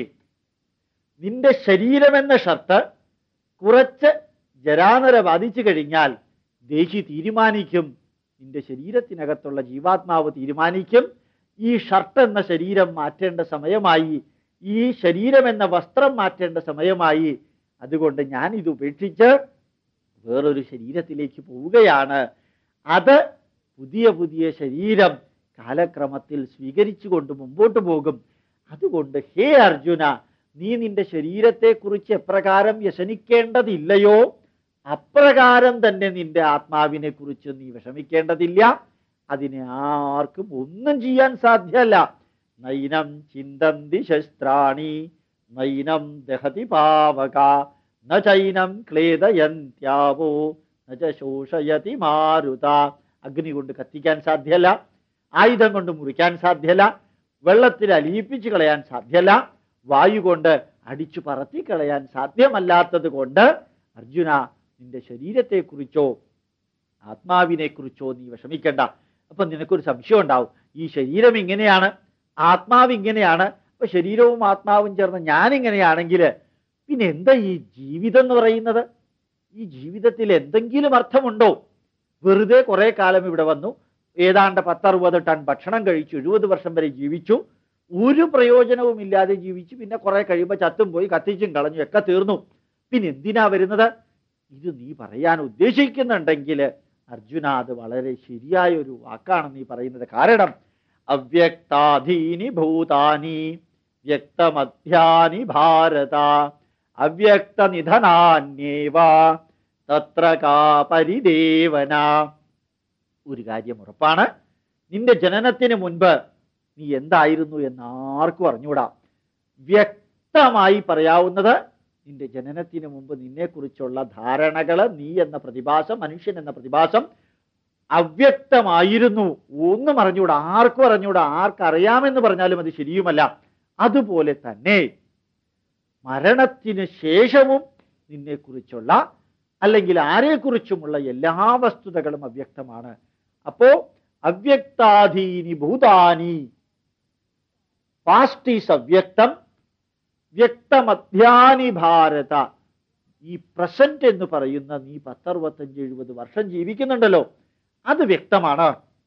നിന്റെ ശരീരമെന്ന ഷർട്ട് കുറച്ച് ജരാനര ബാധിച്ചു കഴിഞ്ഞാൽ ദേഹി തീരുമാനിക്കും, നിന്റെ ശരീരത്തിനകത്തുള്ള ജീവാത്മാവ് തീരുമാനിക്കും, ഈ ഷർട്ട് എന്ന ശരീരം മാറ്റേണ്ട സമയമായി, ഈ ശരീരം എന്ന വസ്ത്രം മാറ്റേണ്ട സമയമായി. അതുകൊണ്ട് ഞാൻ ഇത് ഉപേക്ഷിച്ച് വേറൊരു ശരീരത്തിലേക്ക് പോവുകയാണ്. അത് പുതിയ പുതിയ ശരീരം കാലക്രമത്തിൽ സ്വീകരിച്ചുകൊണ്ട് മുമ്പോട്ട് പോകും. അതുകൊണ്ട് ഹേ അർജുന, നീ നിന്റെ ശരീരത്തെക്കുറിച്ച് എപ്രകാരം വ്യസനിക്കേണ്ടതില്ലയോ അപ്രകാരം തന്നെ നിന്റെ ആത്മാവിനെ കുറിച്ച് നീ വിഷമിക്കേണ്ടതില്ല. അതിനെ ആർക്കും ഒന്നും ചെയ്യാൻ സാധ്യമല്ല. നൈനം ചിന്തന്തി ശസ്ത്രാണി നൈനം ദഹതി പാവക ന ചൈനം ക്ലേദയന്ത്യാവോ ന ച ശോഷയതി മാരുത. അഗ്നി കൊണ്ട് കത്തിക്കാൻ സാധ്യമല്ല, ആയുധം കൊണ്ട് മുറിക്കാൻ സാധ്യമല്ല, വെള്ളത്തിൽ അലിയിപ്പിച്ച് കളയാൻ സാധ്യമല്ല, വായു കൊണ്ട് അടിച്ചു പറത്തി കളയാൻ സാധ്യമല്ലാത്തത് കൊണ്ട് അർജുന, നിന്റെ ശരീരത്തെക്കുറിച്ചോ ആത്മാവിനെക്കുറിച്ചോ നീ വിഷമിക്കണ്ട. അപ്പൊ നിനക്കൊരു സംശയം ഉണ്ടാവും, ഈ ശരീരം ഇങ്ങനെയാണ്, ആത്മാവ് ഇങ്ങനെയാണ്, അപ്പൊ ശരീരവും ആത്മാവും ചേർന്ന് ഞാനിങ്ങനെയാണെങ്കിൽ പിന്നെ എന്താ ഈ ജീവിതം എന്ന് പറയുന്നത്? ഈ ജീവിതത്തിൽ എന്തെങ്കിലും അർത്ഥമുണ്ടോ? വെറുതെ കുറെ കാലം ഇവിടെ വന്നു, ഏതാണ്ട് 10-60 ടൺ ഭക്ഷണം കഴിച്ചു, 70 വർഷം വരെ ജീവിച്ചു, ഒരു പ്രയോജനവും ഇല്ലാതെ ജീവിച്ചു. പിന്നെ കുറെ കഴിയുമ്പോൾ ചത്തും പോയി, കത്തിച്ചും കളഞ്ഞു, ഒക്കെ തീർന്നു. പിന്നെ എന്തിനാ വരുന്നത്? ഇത് നീ പറയാൻ ഉദ്ദേശിക്കുന്നുണ്ടെങ്കിൽ അർജുന, അത് വളരെ ശരിയായ ഒരു വാക്കാണ് നീ പറയുന്നത്. കാരണം അവ്യക്താധീനി ഭൂതാനി വ്യക്തമധ്യാനി ഭാരത അവ്യക്തനിധനാന്യേവ തത്ര കാ പരിദേവന. ഒരു കാര്യം ഉറപ്പാണ്, നിന്റെ ജനനത്തിന് മുൻപ് നീ എന്തായിരുന്നു എന്ന് ആർക്കും അറിഞ്ഞൂടാ. വ്യക്തമായി പറയാവുന്നത്, നിന്റെ ജനനത്തിന് മുമ്പ് നിന്നെക്കുറിച്ചുള്ള ധാരണകള്, നീ എന്ന പ്രതിഭാസം, മനുഷ്യൻ എന്ന പ്രതിഭാസം അവ്യക്തമായിരുന്നു. ഒന്നും അറിഞ്ഞൂടാ, ആർക്കും അറിഞ്ഞൂടാ. ആർക്കറിയാമെന്ന് പറഞ്ഞാലും അത് ശരിയുമല്ല. അതുപോലെ തന്നെ മരണത്തിന് ശേഷവും നിന്നെക്കുറിച്ചുള്ള അല്ലെങ്കിൽ ആരെക്കുറിച്ചുമുള്ള എല്ലാ വസ്തുതകളും അവ്യക്തമാണ്. അപ്പോ അവ്യക്താധീനി ഭൂതാനി, പാസ്റ്റ് ഈസ് അവ്യക്തം, വ്യക്തമധ്യാനി ഭാരത. ഈ പ്രസന്റ് എന്ന് പറയുന്ന നീ 10-65-70 വർഷം ജീവിക്കുന്നുണ്ടല്ലോ, അത് വ്യക്തമാണ്.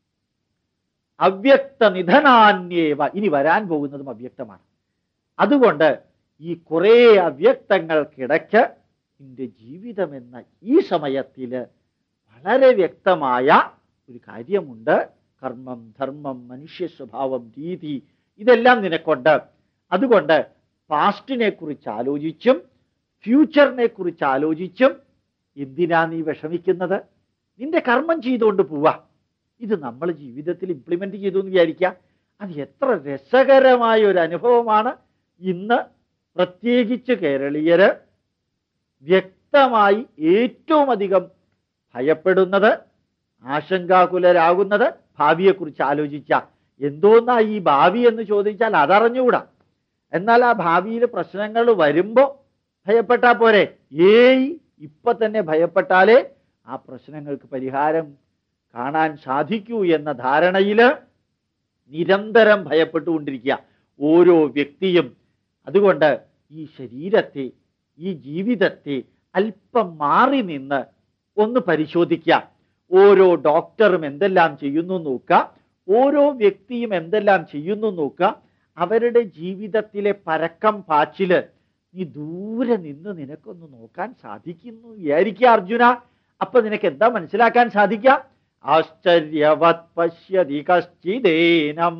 അവ്യക്ത നിധനാന്യേവ, ഇനി വരാൻ പോകുന്നതും അവ്യക്തമാണ്. അതുകൊണ്ട് ഈ കുറെ അവ്യക്തങ്ങൾക്കിടയ്ക്ക് നിന്റെ ജീവിതം എന്ന ഈ സമയത്തില് വളരെ വ്യക്തമായ ഒരു കാര്യമുണ്ട്. കർമ്മം, ധർമ്മം, മനുഷ്യ സ്വഭാവം, രീതി, ഇതെല്ലാം നിനക്കുണ്ട്. അതുകൊണ്ട് പാസ്റ്റിനെ കുറിച്ച് ആലോചിച്ചും ഫ്യൂച്ചറിനെ കുറിച്ച് ആലോചിച്ചും എന്തിനാ നീ വിഷമിക്കുന്നത്? നിന്റെ കർമ്മം ചെയ്തുകൊണ്ട് പോവാ. ഇത് നമ്മൾ ജീവിതത്തിൽ ഇംപ്ലിമെന്റ് ചെയ്തു എന്ന് വിചാരിക്കുക. അത് എത്ര രസകരമായ ഒരു അനുഭവമാണ്. ഇന്ന് പ്രത്യേകിച്ച് കേരളീയര് വ്യക്തമായി ഏറ്റവും അധികം ഭയപ്പെടുന്നത്, ആശങ്കാകുലരാകുന്നത് ഭാവിയെക്കുറിച്ച് ആലോചിച്ച. എന്തോന്നാ ഈ ഭാവി എന്ന് ചോദിച്ചാൽ അതറിഞ്ഞുകൂടാ. എന്നാൽ ആ ഭാവിയിൽ പ്രശ്നങ്ങൾ വരുമ്പോ ഭയപ്പെട്ടാ പോരെ? ഇപ്പൊ തന്നെ ഭയപ്പെട്ടാലേ ആ പ്രശ്നങ്ങൾക്ക് പരിഹാരം കാണാൻ സാധിക്കൂ എന്ന ധാരണയില് നിരന്തരം ഭയപ്പെട്ടുകൊണ്ടിരിക്കുക ഓരോ വ്യക്തിയും. അതുകൊണ്ട് ഈ ശരീരത്തെ, ഈ ജീവിതത്തെ അല്പം മാറി നിന്ന് ഒന്ന് പരിശോധിക്കുക. ഓരോ ഡോക്ടറും എന്തെല്ലാം ചെയ്യുന്നു നോക്കുക, ഓരോ വ്യക്തിയും എന്തെല്ലാം ചെയ്യുന്നു നോക്കുക. അവരുടെ ജീവിതത്തിലെ പരക്കം പാച്ചില് നീ ദൂരെ നിന്ന് നിനക്കൊന്ന് നോക്കാൻ സാധിക്കുന്നു വിചാരിക്കുക അർജുന. അപ്പൊ നിനക്ക് എന്താ മനസ്സിലാക്കാൻ സാധിക്കുക? ആശ്ചര്യവത് പശ്യതി കശ്ചിദേനം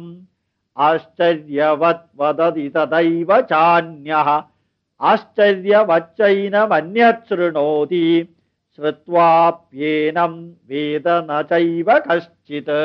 ആശ്ചര്യവത് വദതി തദൈവ ചാന്യഃ ആശ്ചര്യവച്ചൈനമന്യത് ശൃണോതി ശ്രുത്വാപ്യേനം വേദ ന ചൈവ കശ്ചിത്.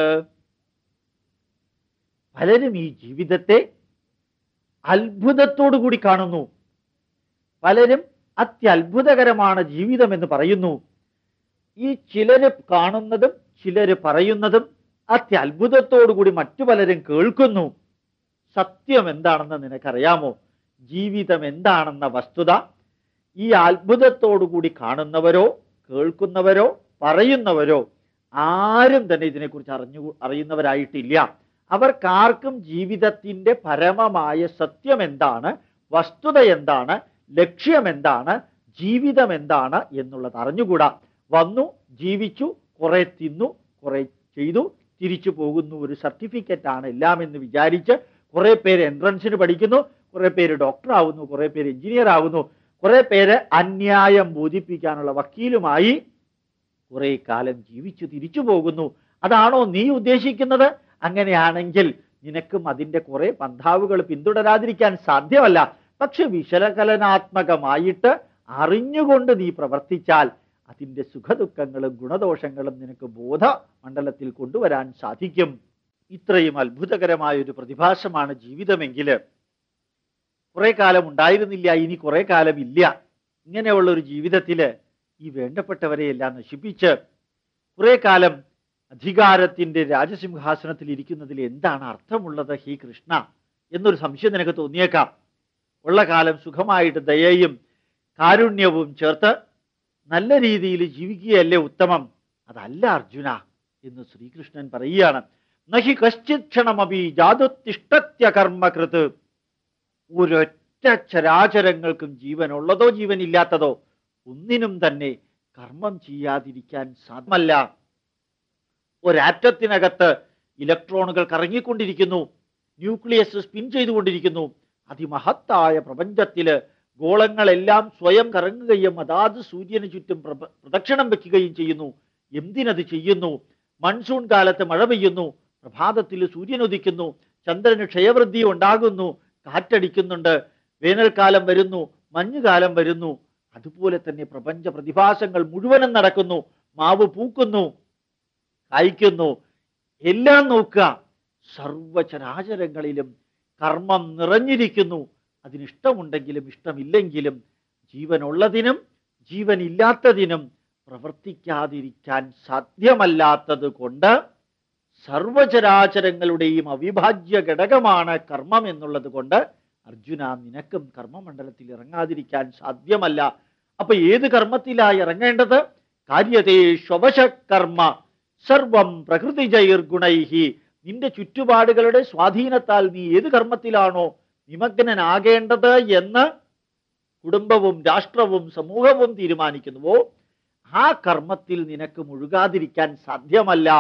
പലരും ഈ ജീവിതത്തെ അത്ഭുതത്തോടു കൂടി കാണുന്നു. പലരും അത്യത്ഭുതകരമാണ് ജീവിതം എന്ന് പറയുന്നു. ഈ ചിലര് കാണുന്നതും ചിലര് പറയുന്നതും അത്യത്ഭുതത്തോടു കൂടി മറ്റു പലരും കേൾക്കുന്നു. സത്യം എന്താണെന്ന് നിനക്കറിയാമോ? ജീവിതം എന്താണെന്ന വസ്തുത ഈ അത്ഭുതത്തോടു കൂടി കാണുന്നവരോ കേൾക്കുന്നവരോ പറയുന്നവരോ ആരും തന്നെ ഇതിനെക്കുറിച്ച് അറിയുന്നവരായിട്ടില്ല. അവർക്കാർക്കും ജീവിതത്തിന്റെ പരമമായ സത്യം എന്താണ്, വസ്തുത എന്താണ്, ലക്ഷ്യം എന്താണ്, ജീവിതം എന്താണ് എന്നുള്ളത് അറിഞ്ഞുകൂടാ. വന്നു, ജീവിച്ചു, കുറെ തിന്നു, കുറെ ചെയ്തു, തിരിച്ചു പോകുന്നു. ഒരു സർട്ടിഫിക്കറ്റ് ആണ് എല്ലാം എന്ന് വിചാരിച്ച് കുറെ പേര് എൻട്രൻസിന് പഠിക്കുന്നു, കുറെ പേര് ഡോക്ടർ ആവുന്നു, കുറെ പേര് എഞ്ചിനീയർ ആവുന്നു, കുറെ പേര് അന്യായം ബോധിപ്പിക്കാനുള്ള വക്കീലുമായി കുറെ കാലം ജീവിച്ചു തിരിച്ചു പോകുന്നു. അതാണോ നീ ഉദ്ദേശിക്കുന്നത്? അങ്ങനെയാണെങ്കിൽ നിനക്കും അതിൻ്റെ കുറെ പന്ഥാവുകൾ പിന്തുടരാതിരിക്കാൻ സാധ്യമല്ല. പക്ഷെ വിശകലനാത്മകമായിട്ട് അറിഞ്ഞുകൊണ്ട് നീ പ്രവർത്തിച്ചാൽ അതിൻ്റെ സുഖദുഃഖങ്ങളും ഗുണദോഷങ്ങളും നിനക്ക് ബോധമണ്ഡലത്തിൽ കൊണ്ടുവരാൻ സാധിക്കും. ഇത്രയും അത്ഭുതകരമായ ഒരു പ്രതിഭാസമാണ് ജീവിതമെങ്കിൽ കുറെ കാലം ഉണ്ടായിരുന്നില്ല, ഇനി കുറെ കാലം ഇല്ല. ഇങ്ങനെയുള്ള ഒരു ജീവിതത്തിൽ ഈ വേണ്ടപ്പെട്ടവരെയെല്ലാം നശിപ്പിച്ച് കുറെ കാലം അധികാരത്തിന്റെ രാജസിംഹാസനത്തിൽ ഇരിക്കുന്നതിൽ എന്താണ് അർത്ഥമുള്ളത് ഹേ കൃഷ്ണ എന്നൊരു സംശയം നിനക്ക് തോന്നിയേക്കാം. ഉള്ള കാലം സുഖമായിട്ട് ദയയും കാരുണ്യവും ചേർത്ത് നല്ല രീതിയിൽ ജീവിക്കുകയല്ലേ ഉത്തമം? അതല്ല അർജുന എന്ന് ശ്രീകൃഷ്ണൻ പറയുകയാണ്. നഹി കശ്ചിത് ക്ഷണമപി ജാതുത്തിഷ്ടത്യ കർമ്മകൃത്. ഒരൊറ്റ ചരാചരങ്ങൾക്കും ജീവനുള്ളതോ ജീവനില്ലാത്തതോ ഒന്നിനും തന്നെ കർമ്മം ചെയ്യാതിരിക്കാൻ സാധ്യമല്ല. ഒരാറ്റത്തിനകത്ത് ഇലക്ട്രോണുകൾ കറങ്ങിക്കൊണ്ടിരിക്കുന്നു, ന്യൂക്ലിയസ് സ്പിൻ ചെയ്തുകൊണ്ടിരിക്കുന്നു. അതിമഹത്തായ പ്രപഞ്ചത്തില് ഗോളങ്ങളെല്ലാം സ്വയം കറങ്ങുകയും അതാത് സൂര്യന് ചുറ്റും പ്രദക്ഷിണം വെക്കുകയും ചെയ്യുന്നു. എന്തിനത് ചെയ്യുന്നു? മൺസൂൺ കാലത്ത് മഴ പെയ്യുന്നു, പ്രഭാതത്തിൽ സൂര്യൻ ഉദിക്കുന്നു, ചന്ദ്രന് ക്ഷയവൃദ്ധി ഉണ്ടാകുന്നു, കാറ്റടിക്കുന്നുണ്ട്, വേനൽക്കാലം വരുന്നു, മഞ്ഞുകാലം വരുന്നു. അതുപോലെ തന്നെ പ്രപഞ്ച പ്രതിഭാസങ്ങൾ മുഴുവനും നടക്കുന്നു. മാവ് പൂക്കുന്നു, കായ്ക്കുന്നു. എല്ലാം നോക്കുക, സർവചരാചരങ്ങളിലും കർമ്മം നിറഞ്ഞിരിക്കുന്നു. അതിനിഷ്ടമുണ്ടെങ്കിലും ഇഷ്ടമില്ലെങ്കിലും ജീവനുള്ളതിനും ജീവനില്ലാത്തതിനും പ്രവർത്തിക്കാതിരിക്കാൻ സാധ്യമല്ലാത്തത് കൊണ്ട് സർവചരാചരങ്ങളുടെയും അവിഭാജ്യ ഘടകമാണ് കർമ്മം എന്നുള്ളത് കൊണ്ട് അർജുന, നിനക്കും കർമ്മമണ്ഡലത്തിൽ ഇറങ്ങാതിരിക്കാൻ സാധ്യമല്ല. അപ്പൊ ഏത് കർമ്മത്തിലായി ഇറങ്ങേണ്ടത്? കാര്യതേഷ്വവശകർമ്മ സർവം പ്രകൃതിജൈർഗുണൈഹി. നിന്റെ ചുറ്റുപാടുകളുടെ സ്വാധീനത്താൽ നീ ഏത് കർമ്മത്തിലാണോ നിമഗ്നനാകേണ്ടത് എന്ന് കുടുംബവും രാഷ്ട്രവും സമൂഹവും തീരുമാനിക്കുന്നുവോ ആ കർമ്മത്തിൽ നിനക്ക് മുഴുകാതിരിക്കാൻ സാധ്യമല്ല.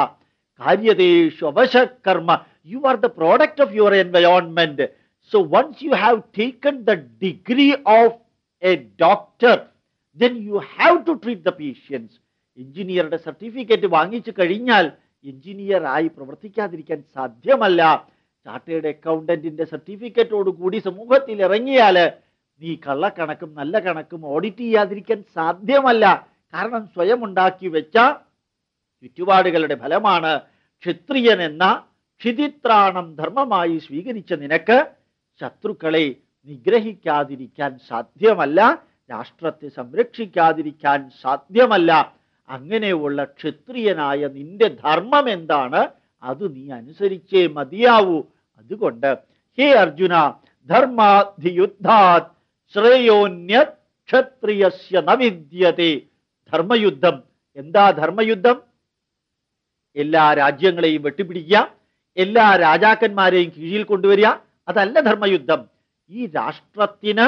കാര്യതേഷ്വവശകർമ്മ. You are the product of your environment. So once you have taken the degree of a doctor, then you have to treat the patients. എഞ്ചിനീയറുടെ സർട്ടിഫിക്കറ്റ് വാങ്ങിച്ചു കഴിഞ്ഞാൽ എഞ്ചിനീയർ ആയി പ്രവർത്തിക്കാതിരിക്കാൻ സാധ്യമല്ല. ചാർട്ടേഡ് അക്കൗണ്ടന്റിന്റെ സർട്ടിഫിക്കറ്റോട് കൂടി സമൂഹത്തിൽ ഇറങ്ങിയാൽ നീ കള്ളക്കണക്കും നല്ല കണക്കും ഓഡിറ്റ് ചെയ്യാതിരിക്കാൻ സാധ്യമല്ല. കാരണം സ്വയം ഉണ്ടാക്കി വെച്ച ചുറ്റുപാടുകളുടെ ഫലമാണ്. ക്ഷത്രിയൻ എന്ന ക്ഷിതിത്രാണം ധർമ്മമായി സ്വീകരിച്ച നിനക്ക് ശത്രുക്കളെ നിഗ്രഹിക്കാതിരിക്കാൻ സാധ്യമല്ല, രാഷ്ട്രത്തെ സംരക്ഷിക്കാതിരിക്കാൻ സാധ്യമല്ല. അങ്ങനെയുള്ള ക്ഷത്രിയനായ നിന്റെ ധർമ്മം എന്താണ്? അത് നീ അനുസരിച്ചേ മതിയാവൂ. അതുകൊണ്ട് ഹേ അർജുന, ധർമാധിയുദ്ധാത് ശ്രേയോന്യത് ക്ഷത്രിയസ്യ ന വിദ്യതേ. ധർമ്മയുദ്ധം എന്താ? ധർമ്മയുദ്ധം എല്ലാ രാജ്യങ്ങളെയും വെട്ടിപ്പിടിക്കുക, എല്ലാ രാജാക്കന്മാരെയും കീഴിൽ കൊണ്ടുവരിക, അതല്ല ധർമ്മയുദ്ധം. ഈ രാഷ്ട്രത്തിന്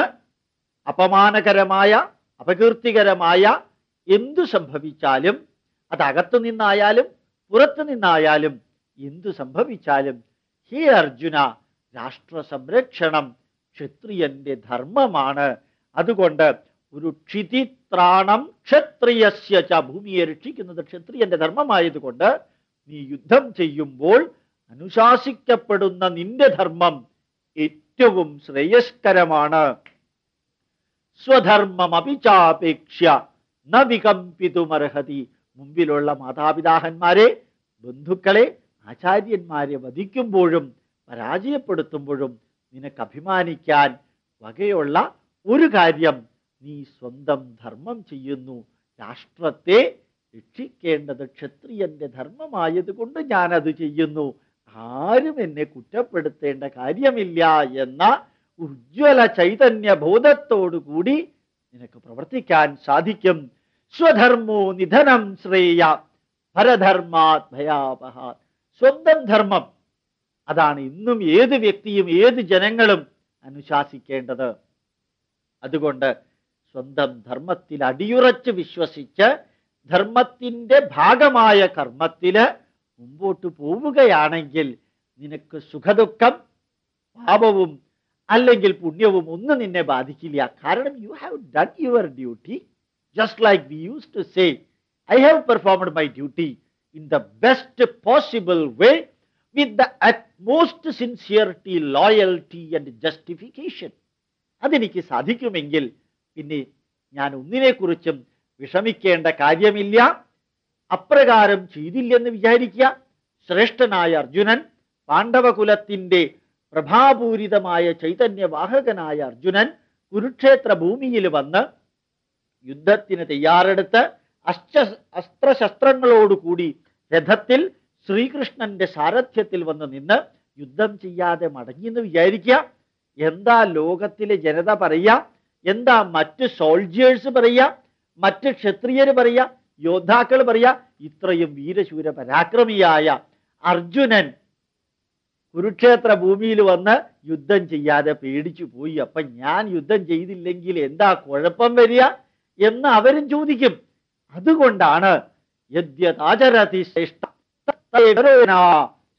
അപമാനകരമായ അപകീർത്തികരമായ എന്തു സംഭവിച്ചാലും, അതകത്തു നിന്നായാലും പുറത്തു നിന്നായാലും എന്തു സംഭവിച്ചാലും, ഹേ അർജുന, രാഷ്ട്ര സംരക്ഷണം ക്ഷത്രിയന്റെ ധർമ്മമാണ്. അതുകൊണ്ട് ഒരു ക്ഷിതിത്രാണം ക്ഷത്രിയസ്യ ച, ഭൂമിയെ രക്ഷിക്കുന്നത് ക്ഷത്രിയന്റെ ധർമ്മമായതുകൊണ്ട് നീ യുദ്ധം ചെയ്യുമ്പോൾ അനുശാസിക്കപ്പെടുന്ന നിന്റെ ധർമ്മം ഏറ്റവും ശ്രേയസ്കരമാണ്. സ്വധർമ്മമപി ചാപേക്ഷ്യ ന വികമ്പിതുമർഹതി. മുമ്പിലുള്ള മാതാപിതാക്കന്മാരെ, ബന്ധുക്കളെ, ആചാര്യന്മാരെ വധിക്കുമ്പോഴും പരാജയപ്പെടുത്തുമ്പോഴും നിനക്ക് അഭിമാനിക്കാൻ വകയുള്ള ഒരു കാര്യം, നീ സ്വന്തം ധർമ്മം ചെയ്യുന്നു. രാഷ്ട്രത്തെ രക്ഷിക്കേണ്ടത് ക്ഷത്രിയന്റെ ധർമ്മമായതുകൊണ്ട് ഞാനത് ചെയ്യുന്നു, ആരും എന്നെ കുറ്റപ്പെടുത്തേണ്ട കാര്യമില്ല എന്ന ഉജ്ജ്വല ചൈതന്യ ബോധത്തോടുകൂടി നിനക്ക് പ്രവർത്തിക്കാൻ സാധിക്കും. സ്വധർമ്മോ നിധനം ശ്രേയ പരധർമാത് ഭയാപഹാത്. സ്വന്തം ധർമ്മം അതാണ് ഇന്നും ഏത് വ്യക്തിയും ഏത് ജനങ്ങളും അനുശാസിക്കേണ്ടത്. അതുകൊണ്ട് സ്വന്തം ധർമ്മത്തിൽ അടിയുറച്ച് വിശ്വസിച്ച് ധർമ്മത്തിന്റെ ഭാഗമായ കർമ്മത്തില് മുമ്പോട്ട് പോവുകയാണെങ്കിൽ നിനക്ക് സുഖദുഃഖം, പാപവും അല്ലെങ്കിൽ പുണ്യവും ഒന്നും നിന്നെ ബാധിക്കില്ല. കാരണം you have done your duty. Just like we use to say, I have performed my duty in the best possible way with the utmost sincerity, loyalty and justification. അതെനിക്ക് സാധിക്കുമെങ്കിൽ പിന്നെ ഞാൻ ഒന്നിനെക്കുറിച്ചും വിഷമിക്കേണ്ട കാര്യമില്ല. അപ്രകാരം ചെയ്തില്ലെന്ന് വിചാരിക്കുക. ശ്രേഷ്ഠനായ അർജുനൻ, പാണ്ഡവകുലത്തിന്റെ പ്രഭാപൂരിതമായ ചൈതന്യവാഹകനായ അർജുനൻ കുരുക്ഷേത്ര ഭൂമിയിൽ വന്ന് യുദ്ധത്തിന് തയ്യാറെടുത്ത് അസ്ത്രശസ്ത്രങ്ങളോടുകൂടി രഥത്തിൽ ശ്രീകൃഷ്ണന്റെ സാരഥ്യത്തിൽ വന്ന് നിന്ന് യുദ്ധം ചെയ്യാതെ മടങ്ങിയെന്ന് വിചാരിക്കുക. എന്താ ലോകത്തിലെ ജനത പറയുക? എന്താ മറ്റ് സോൾജേഴ്സ് പറയുക? മറ്റ് ക്ഷത്രിയര് പറയുക? യോദ്ധാക്കൾ പറയുക? ഇത്രയും വീരശൂര പരാക്രമിയായ അർജുനൻ കുരുക്ഷേത്ര ഭൂമിയിൽ വന്ന് യുദ്ധം ചെയ്യാതെ പേടിച്ചു പോയി. അപ്പൊ ഞാൻ യുദ്ധം ചെയ്തില്ലെങ്കിൽ എന്താ കുഴപ്പം വരിക എന്ന് അവരും ചോദിക്കും. അതുകൊണ്ടാണ് യദ്യതാചരതി ശ്രേഷ്ഠ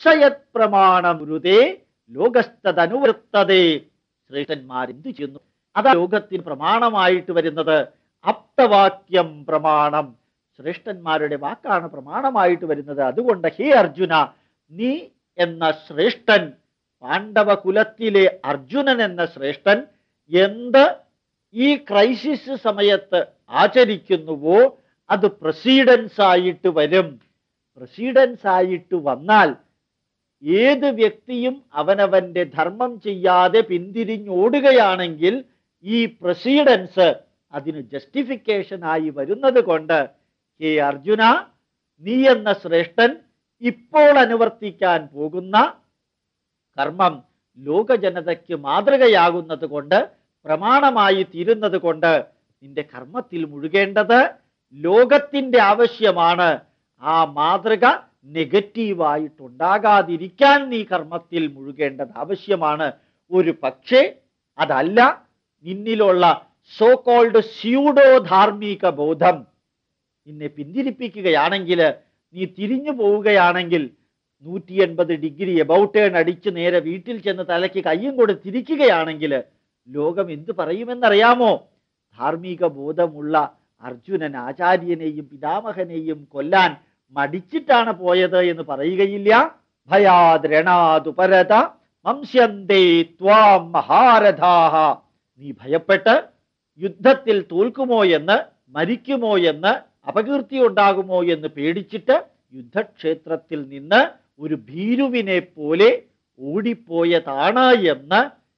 പ്രമാണമുരുതേ ലോകസ്തനുവർത്തതേ. ശ്രേഷ്ഠന്മാർ എന്തു ചെയ്യുന്നു? അതാ ലോകത്തിന് പ്രമാണമായിട്ട് വരുന്നത്. ആപ്തവാക്യം പ്രമാണം, ശ്രേഷ്ഠന്മാരുടെ വാക്കാണ് പ്രമാണമായിട്ട് വരുന്നത്. അതുകൊണ്ട് ഹേ അർജുന, നീ എന്ന ശ്രേഷ്ഠൻ, പാണ്ഡവ കുലത്തിലെ അർജുനൻ എന്ന ശ്രേഷ്ഠൻ എന്ത് ഈ ക്രൈസിസ് സമയത്ത് ആചരിക്കുന്നുവോ അത് പ്രസീഡൻസ് ആയിട്ട് വരും. പ്രസീഡൻസ് ആയിട്ട് വന്നാൽ ഏത് വ്യക്തിയും അവനവന്റെ ധർമ്മം ചെയ്യാതെ പിന്തിരിഞ്ഞോടുകയാണെങ്കിൽ ഈ പ്രസീഡൻസ് അതിന് ജസ്റ്റിഫിക്കേഷൻ ആയി വരുന്നത് കൊണ്ട് ഹേ അർജുന, നീ എന്ന ശ്രേഷ്ഠൻ ഇപ്പോൾ അനുവർത്തിക്കാൻ പോകുന്ന കർമ്മം ലോകജനതയ്ക്ക് മാതൃകയാകുന്നത് കൊണ്ട്, പ്രമാണമായി തീരുന്നത് കൊണ്ട് നിന്റെ കർമ്മത്തിൽ മുഴുകേണ്ടത് ലോകത്തിന്റെ ആവശ്യമാണ്. ആ മാതൃക നെഗറ്റീവായിട്ടുണ്ടാകാതിരിക്കാൻ നീ കർമ്മത്തിൽ മുഴുകേണ്ടത് ആവശ്യമാണ്. ഒരു പക്ഷേ അതല്ല നിന്നിലുള്ള സോ കോൾഡ് സ്യൂഡോ ധാർമ്മിക ബോധം നിന്നെ പിന്തിരിപ്പിക്കുകയാണെങ്കിൽ, നീ തിരിഞ്ഞു പോവുകയാണെങ്കിൽ, 180 ഡിഗ്രി എബൌട്ട് ടേൺ അടിച്ച് നേരെ വീട്ടിൽ ചെന്ന് തലയ്ക്ക് കയ്യും കൊടുത്തിരിക്കുകയാണെങ്കിൽ ലോകം എന്ത് പറയുമെന്നറിയാമോ? ധാർമ്മിക ബോധമുള്ള അർജുനൻ ആചാര്യനെയും പിതാമഹനെയും കൊല്ലാൻ മടിച്ചിട്ടാണ് പോയത് എന്ന് പറയുകയില്ല. ഭയാദ്രണാതുപരത വംശ്യന്തേ ത്വാം മഹാരഥാഹ. നീ ഭയപ്പെട്ട് യുദ്ധത്തിൽ തോൽക്കുമോ എന്ന്, മരിക്കുമോ എന്ന്, അപകീർത്തി ഉണ്ടാകുമോ എന്ന് പേടിച്ചിട്ട് യുദ്ധക്ഷേത്രത്തിൽ നിന്ന് ഒരു ഭീരുവിനെ പോലെ ഓടിപ്പോയതാണ് എന്ന്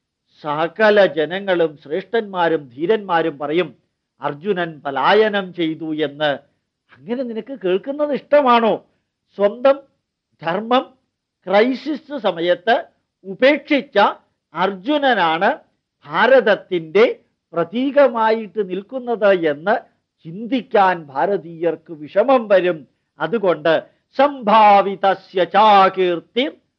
സകല ജനങ്ങളും ശ്രേഷ്ഠന്മാരും ധീരന്മാരും പറയും. അർജുനൻ പലായനം ചെയ്തു എന്ന്. അങ്ങനെ നിനക്ക് കേൾക്കുന്നത് ഇഷ്ടമാണോ? സ്വന്തം ധർമ്മം ക്രൈസിസ് സമയത്ത് ഉപേക്ഷിച്ച അർജുനനാണ് ഭാരതത്തിൻ്റെ പ്രതീകമായിട്ട് നിൽക്കുന്നത് എന്ന് ചിന്തിക്കാൻ ഭാരതീയർക്ക് വിഷമം വരും. അതുകൊണ്ട് സംഭാവിതസ്യ ചാകീർത്തി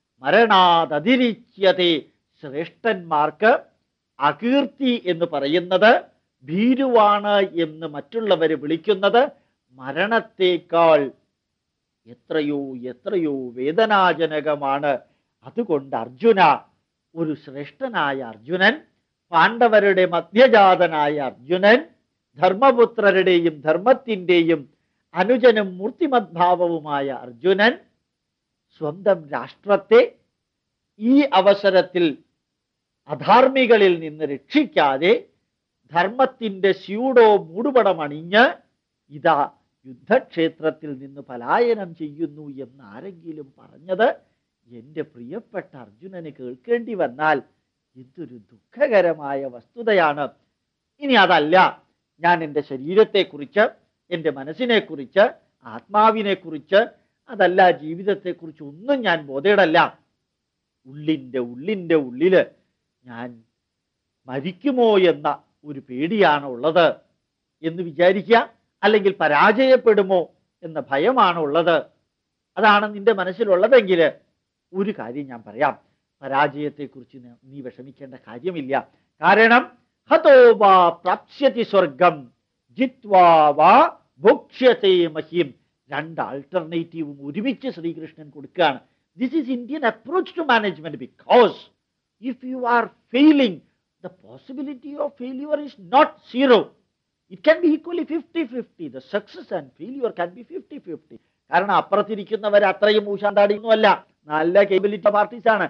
മരണാദതിരിച്യതേ. ശ്രേഷ്ഠന്മാർക്ക് അകീർത്തി എന്ന് പറയുന്നത്, ഭീരുവാണ് എന്ന് മറ്റുള്ളവർ വിളിക്കുന്നത് മരണത്തേക്കാൾ എത്രയോ എത്രയോ വേദനാജനകമാണ്. അതുകൊണ്ട് അർജുന, ഒരു ശ്രേഷ്ഠനായ അർജുനൻ, പാണ്ഡവരുടെ മധ്യജാതനായ അർജുനൻ, ധർമ്മപുത്രരുടെയും ധർമ്മത്തിൻ്റെയും അനുജനും മൂർത്തിമദ്ഭാവവുമായ അർജുനൻ സ്വന്തം രാഷ്ട്രത്തെ ഈ അവസരത്തിൽ അധാർമികളിൽ നിന്ന് രക്ഷിക്കാതെ ധർമ്മത്തിൻ്റെ സ്യൂഡോ മൂടുപടമണിഞ്ഞ് ഇതാ യുദ്ധക്ഷേത്രത്തിൽ നിന്ന് പലായനം ചെയ്യുന്നു എന്ന് ആരെങ്കിലും പറഞ്ഞത് എൻ്റെ പ്രിയപ്പെട്ട അർജുനന് കേൾക്കേണ്ടി വന്നാൽ എന്തൊരു ദുഃഖകരമായ വസ്തുതയാണ്. ഇനി അതല്ല, ഞാൻ എൻ്റെ ശരീരത്തെക്കുറിച്ച്, എൻ്റെ മനസ്സിനെക്കുറിച്ച്, ആത്മാവിനെക്കുറിച്ച്, അതല്ല ജീവിതത്തെക്കുറിച്ച് ഒന്നും ഞാൻ ബോധേടല്ല. ഉള്ളിൻ്റെ ഉള്ളില് ഞാൻ മരിക്കുമോ എന്ന ഒരു പേടിയാണ് ഉള്ളത് എന്ന് വിചാരിക്കുക, അല്ലെങ്കിൽ പരാജയപ്പെടുമോ എന്ന ഭയമാണ് ഉള്ളത്. അതാണ് നിന്റെ മനസ്സിലുള്ളതെങ്കിൽ ഒരു കാര്യം ഞാൻ പറയാം, പരാജയത്തെക്കുറിച്ച് നീ വിഷമിക്കേണ്ട കാര്യമില്ല. കാരണം ഹതോ വാ പ്രാപ്സ്യതി സ്വർഗം ജിത്വാ വാ ഭോക്ഷ്യത്തെ മഹീം. രണ്ട് ആൾട്ടർനേറ്റീവും ഒരുമിച്ച് ശ്രീകൃഷ്ണൻ കൊടുക്കുകയാണ്. This is Indian approach to management, because if you are failing, the possibility of failure is not zero. It can be equally 50-50. The success and failure can be 50-50. കാരണം അപ്പുറത്തിരിക്കുന്നവർ അത്രയും ഊശാന്താടിയൊന്നുമല്ല, നല്ല കേബിലിറ്റി പാർട്ടീസാണ്.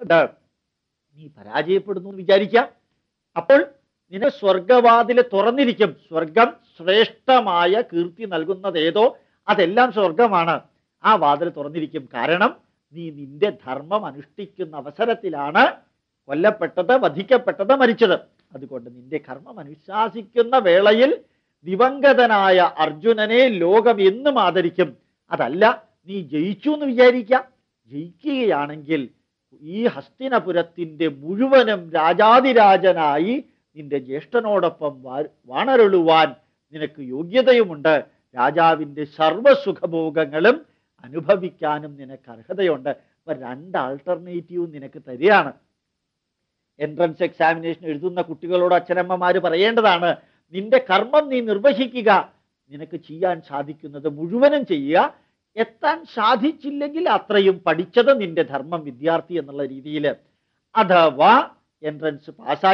നീ പരാജയപ്പെടുന്നു എന്ന് വിചാരിക്കുക, അപ്പോൾ നിന്നെ സ്വർഗവാതിൽ തുറന്നിരിക്കും. സ്വർഗം ശ്രേഷ്ഠമായ കീർത്തി നൽകുന്നത് ഏതോ അതെല്ലാം സ്വർഗമാണ്. ആ വാതിൽ തുറന്നിരിക്കും. കാരണം നീ നിന്റെ ധർമ്മം അനുഷ്ഠിക്കുന്ന അവസരത്തിലാണ് കൊല്ലപ്പെട്ടത്, വധിക്കപ്പെട്ടത്, മരിച്ചത്. അതുകൊണ്ട് നിന്റെ കർമ്മം അനുശാസിക്കുന്ന വേളയിൽ ദിവംഗതനായ അർജുനനെ ലോകം എന്നും ആദരിക്കും. അതല്ല, നീ ജയിച്ചു എന്ന് വിചാരിക്കാം. ജയിക്കുകയാണെങ്കിൽ ഈ ഹസ്തിനപുരത്തിൻ്റെ മുഴുവനും രാജാതിരാജനായി നിന്റെ ജ്യേഷ്ഠനോടൊപ്പം വാണരുളുവാൻ നിനക്ക് യോഗ്യതയുമുണ്ട്. രാജാവിൻ്റെ സർവ്വസുഖഭോഗങ്ങളും അനുഭവിക്കാനും നിനക്ക് അർഹതയുണ്ട്. അപ്പൊ രണ്ട് ആൾട്ടർനേറ്റീവും നിനക്ക് തരികയാണ്. എൻട്രൻസ് എക്സാമിനേഷൻ എഴുതുന്ന കുട്ടികളോട് അച്ഛനമ്മമാർ പറയേണ്ടതാണ്, നിന്റെ കർമ്മം നീ നിർവഹിക്കുക. നിനക്ക് ചെയ്യാൻ സാധിക്കുന്നത് മുഴുവനും ചെയ്യുക. എത്താൻ സാധിച്ചില്ലെങ്കിൽ അത്രയും പഠിച്ചത് നിന്റെ ധർമ്മം, വിദ്യാർത്ഥി എന്നുള്ള രീതിയിൽ. അഥവാ എൻട്രൻസ് പാസ്സായി,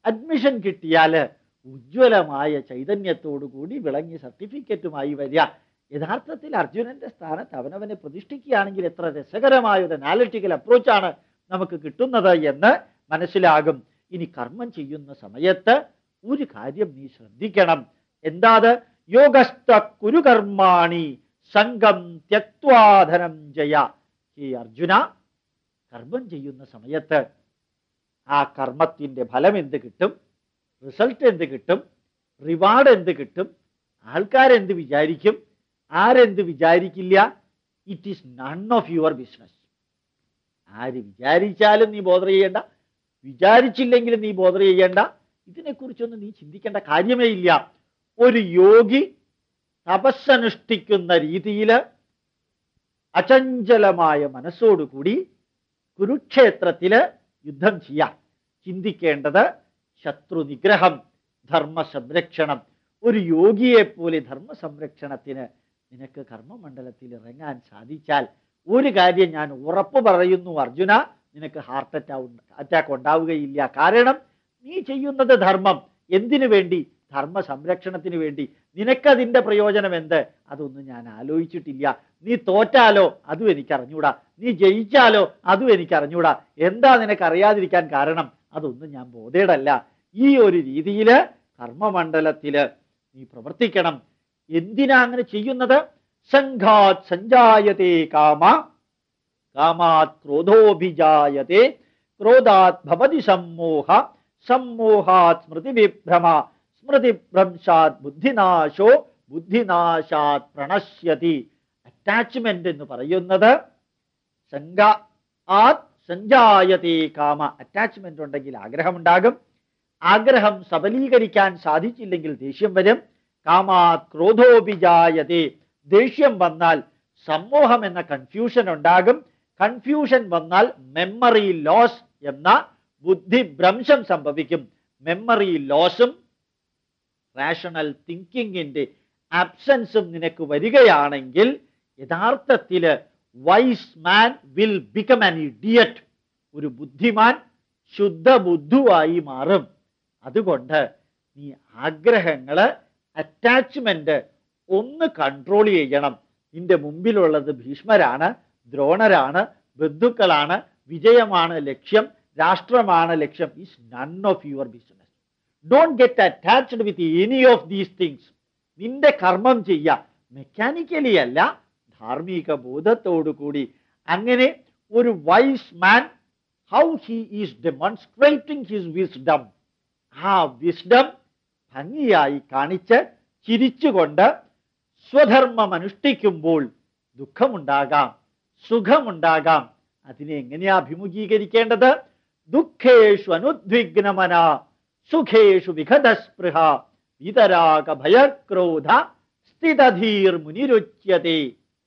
അഡ്മിഷൻ കിട്ടിയാൽ ഉജ്ജ്വലമായ ചൈതന്യത്തോടു കൂടി വിളങ്ങി സർട്ടിഫിക്കറ്റുമായി വരിക. യഥാർത്ഥത്തിൽ അർജുനന്റെ സ്ഥാനത്ത് അവനവനെ പ്രതിഷ്ഠിക്കുകയാണെങ്കിൽ എത്ര രസകരമായ ഒരു അനാലിറ്റിക്കൽ അപ്രോച്ചാണ് നമുക്ക് കിട്ടുന്നത് എന്ന് മനസ്സിലാകും. ഇനി കർമ്മം ചെയ്യുന്ന സമയത്ത് ഒരു കാര്യം നീ ശ്രദ്ധിക്കണം. എന്താത്? യോഗസ്ഥ കുരു കർമാണി സംഘം ത്യക്വാധനം ജയ. ഈ അർജുന, കർമ്മം ചെയ്യുന്ന സമയത്ത് ആ കർമ്മത്തിന്റെ ഫലം എന്ത് കിട്ടും, റിസൾട്ട് എന്ത് കിട്ടും, റിവാർഡ് എന്ത് കിട്ടും, ആൾക്കാരെന്ത് വിചാരിക്കും, ആരെന്ത് വിചാരിക്കില്ല, it is none of your business. ആര് വിചാരിച്ചാലും നീ ബോധർ ചെയ്യേണ്ട, വിചാരിച്ചില്ലെങ്കിലും നീ ബോധർ ചെയ്യേണ്ട. ഇതിനെക്കുറിച്ചൊന്നും നീ ചിന്തിക്കേണ്ട കാര്യമേ ഇല്ല. ഒരു യോഗി തപസ്സനുഷ്ഠിക്കുന്ന രീതിയിൽ അചഞ്ചലമായ മനസ്സോടുകൂടി കുരുക്ഷേത്രത്തില് യുദ്ധം ചെയ്യാം. ചിന്തിക്കേണ്ടത് ശത്രു നിഗ്രഹം, ധർമ്മ സംരക്ഷണം. ഒരു യോഗിയെ പോലെ ധർമ്മ സംരക്ഷണത്തിന് നിനക്ക് കർമ്മമണ്ഡലത്തിൽ ഇറങ്ങാൻ സാധിച്ചാൽ ഒരു കാര്യം ഞാൻ ഉറപ്പ് പറയുന്നു അർജുന, നിനക്ക് ഹാർട്ട് അറ്റാക്ക് ഉണ്ടാവുകയില്ല. കാരണം നീ ചെയ്യുന്നത് ധർമ്മം. എന്തിനു വേണ്ടി? ധർമ്മ സംരക്ഷണത്തിന് വേണ്ടി. നിനക്കതിൻ്റെ പ്രയോജനം എന്ത്? അതൊന്നും ഞാൻ ആലോചിച്ചിട്ടില്ല. നീ തോറ്റാലോ അതും എനിക്കറിഞ്ഞൂടാ, നീ ജയിച്ചാലോ അതും എനിക്കറിഞ്ഞൂടാ. എന്താ നിനക്കറിയാതിരിക്കാൻ കാരണം? അതൊന്നും ഞാൻ ബോധേടല്ല. ഈ ഒരു രീതിയിൽ കർമ്മമണ്ഡലത്തില് നീ പ്രവർത്തിക്കണം. എന്തിനാ അങ്ങനെ ചെയ്യുന്നത്? സംഘാത് സഞ്ജായത്തെ കാമ, കാമാത് ക്രോധോഭിജായത്തെ, ക്രോധാത് ഭവതി സമ്മോഹ, സമ്മോഹാത് സ്മൃതിവിഭ്രമ, സ്മൃതിഭ്രംശാത് ബുദ്ധിനാശോ, ബുദ്ധിനാശാത് പ്രണശ്യതി. അറ്റാച്ച്മെന്റ് എന്ന് പറയുന്നത് സംഘാത് സഞ്ജായത്തെ കാമ. അറ്റാച്ച്മെന്റ് ഉണ്ടെങ്കിൽ ആഗ്രഹമുണ്ടാകും. ആഗ്രഹം സബലീകരിക്കാൻ സാധിച്ചില്ലെങ്കിൽ ദേഷ്യം വരും. കാമാത് ക്രോധോഭിജായത്തെ. ദേഷ്യം വന്നാൽ സമ്മോഹം എന്ന കൺഫ്യൂഷൻ ഉണ്ടാകും. കൺഫ്യൂഷൻ വന്നാൽ മെമ്മറി ലോസ് എന്ന ബുദ്ധിഭ്രംശം സംഭവിക്കും. മെമ്മറി ലോസും റാഷണൽ തിങ്കിങ്ങിന്റെ ആബ്സൻസും നിനക്ക് വരികയാണെങ്കിൽ യഥാർത്ഥത്തിൽ wise man will become an idiot. ഒരു ബുദ്ധിമാൻ ശുദ്ധബുദ്ധുവായി മാറും. അതുകൊണ്ട് നീ ആഗ്രഹങ്ങള്, അറ്റാച്ച്മെന്റ് ഒന്ന് കൺട്രോൾ ചെയ്യണം. നിന്റെ മുമ്പിലുള്ളത് ഭീഷ്മരാണ്, ദ്രോണരാണ്, ബന്ധുക്കളാണ്, വിജയമാണ് ലക്ഷ്യം, രാഷ്ട്രമാണ് ലക്ഷ്യം. Is none of your business. Don't get attached with any of these things. നിന്റെ കർമ്മം ചെയ്യുക, മെക്കാനിക്കലി അല്ല, ധാർമ്മിക ബോധത്തോടു കൂടി. അങ്ങനെ ഒരു wise man, how he is demonstrating his wisdom, ആ വിസ്ഡം ഭംഗിയായി കാണിച്ച് ചിരിച്ചുകൊണ്ട് സ്വധർമ്മം അനുഷ്ഠിക്കുമ്പോൾ ദുഃഖമുണ്ടാകാം, സുഖമുണ്ടാകാം. അതിനെ എങ്ങനെയാ അഭിമുഖീകരിക്കേണ്ടത്? ദുഃഖേഷു അനുദ്വിഗ്നമന, സുഖേഷു വിഗതസ്പൃഹ, വിതരാഗ ഭയക്രോധ, സ്ഥിതധീർ മുനിരുച്യത്തെ.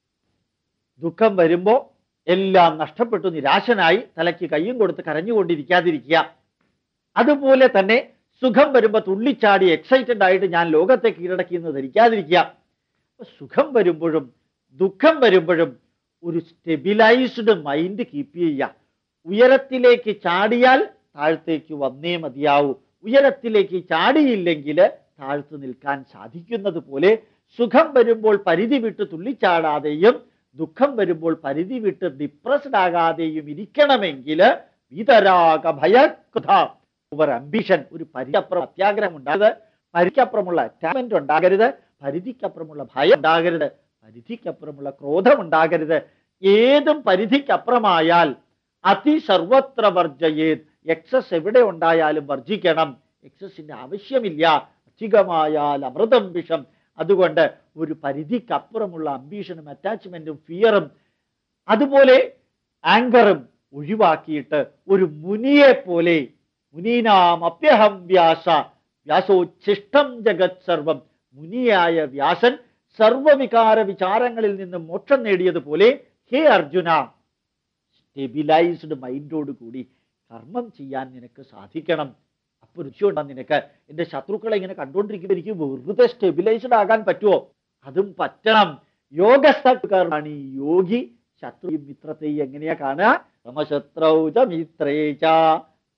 ദുഃഖം വരുമ്പോ എല്ലാം നഷ്ടപ്പെട്ടു നിരാശനായി തലയ്ക്ക് കയ്യും കൊടുത്ത് കരഞ്ഞുകൊണ്ടിരിക്കാതിരിക്കുക. അതുപോലെ തന്നെ സുഖം വരുമ്പോ തുള്ളിച്ചാടി എക്സൈറ്റഡ് ആയിട്ട് ഞാൻ ലോകത്തെ കീഴടക്കിയെന്ന് ധരിക്കാതിരിക്കുക. സുഖം വരുമ്പോഴും ദുഃഖം വരുമ്പോഴും ഒരു സ്റ്റെബിലൈസ്ഡ് മൈൻഡ് കീപ്പ് ചെയ്യുക. ഉയരത്തിലേക്ക് ചാടിയാൽ താഴത്തേക്ക് വന്നേ മതിയാവൂ. ഉയരത്തിലേക്ക് ചാടിയില്ലെങ്കിൽ താഴ്ത്തു നിൽക്കാൻ സാധിക്കുന്നത് പോലെ സുഖം വരുമ്പോൾ പരിധി വിട്ട് തുള്ളിച്ചാടാതെയും ദുഃഖം വരുമ്പോൾ പരിധി വിട്ട് ഡിപ്രസ്ഡ് ആകാതെയും ഇരിക്കണമെങ്കിൽ വിതരാഗ ഭയക്രോധ, ഓവർ അംബിഷൻ, ഒരു പരിധിക്കപ്പുറം അത്യാഗ്രഹം ഉണ്ടാകരുത്, പരിധിക്കപ്പുറമുള്ള അറ്റാച്ച്മെന്റ് ഉണ്ടാകരുത്, പരിധിക്കപ്പുറമുള്ള ഭയം ഉണ്ടാകരുത്, പരിധിക്കപ്പുറമുള്ള ക്രോധം ഉണ്ടാകരുത്. ഏതും പരിധിക്കപ്പുറമായാൽ അതിസർവത്ര വർജയേത്. എക്സസ് എവിടെ ഉണ്ടായാലും വർജിക്കണം. എക്സസിന്റെ ആവശ്യമില്ല. അധികമായാൽ അമൃതം വിഷം. അതുകൊണ്ട് ഒരു പരിധിക്കപ്പുറമുള്ള അംബീഷനും അറ്റാച്ച്മെന്റും ഫിയറും അതുപോലെ ആങ്കറും ഒഴിവാക്കിയിട്ട് ഒരു മുനിയെ പോലെ, മുനീനാം അപ്യഹം വ്യാസ, വ്യാസോച്ഛിഷ്ടം ജഗത് സർവം. മുനിയായ വ്യാസൻ സർവവികാര വിചാരങ്ങളിൽ നിന്ന് മോക്ഷം നേടിയതുപോലെ ഹേ അർജുന, സ്റ്റെബിലൈസ്ഡ് മൈൻഡോട് കൂടി കർമ്മം ചെയ്യാൻ നിനക്ക് സാധിക്കണം. അപ്പൊ രുചിയുണ്ടാകും നിനക്ക്. എന്റെ ശത്രുക്കളെ ഇങ്ങനെ കണ്ടുകൊണ്ടിരിക്കുമ്പോൾ എനിക്ക് വെറുതെ സ്റ്റെബിലൈസ്ഡ് ആകാൻ പറ്റുമോ? അതും പറ്റണം. യോഗസ്ഥർക്കാരാണ് ഈ യോഗി ശത്രുയും മിത്രത്തെയും എങ്ങനെയാ കാണുക? സമശത്രൗ ച മിത്രേ ച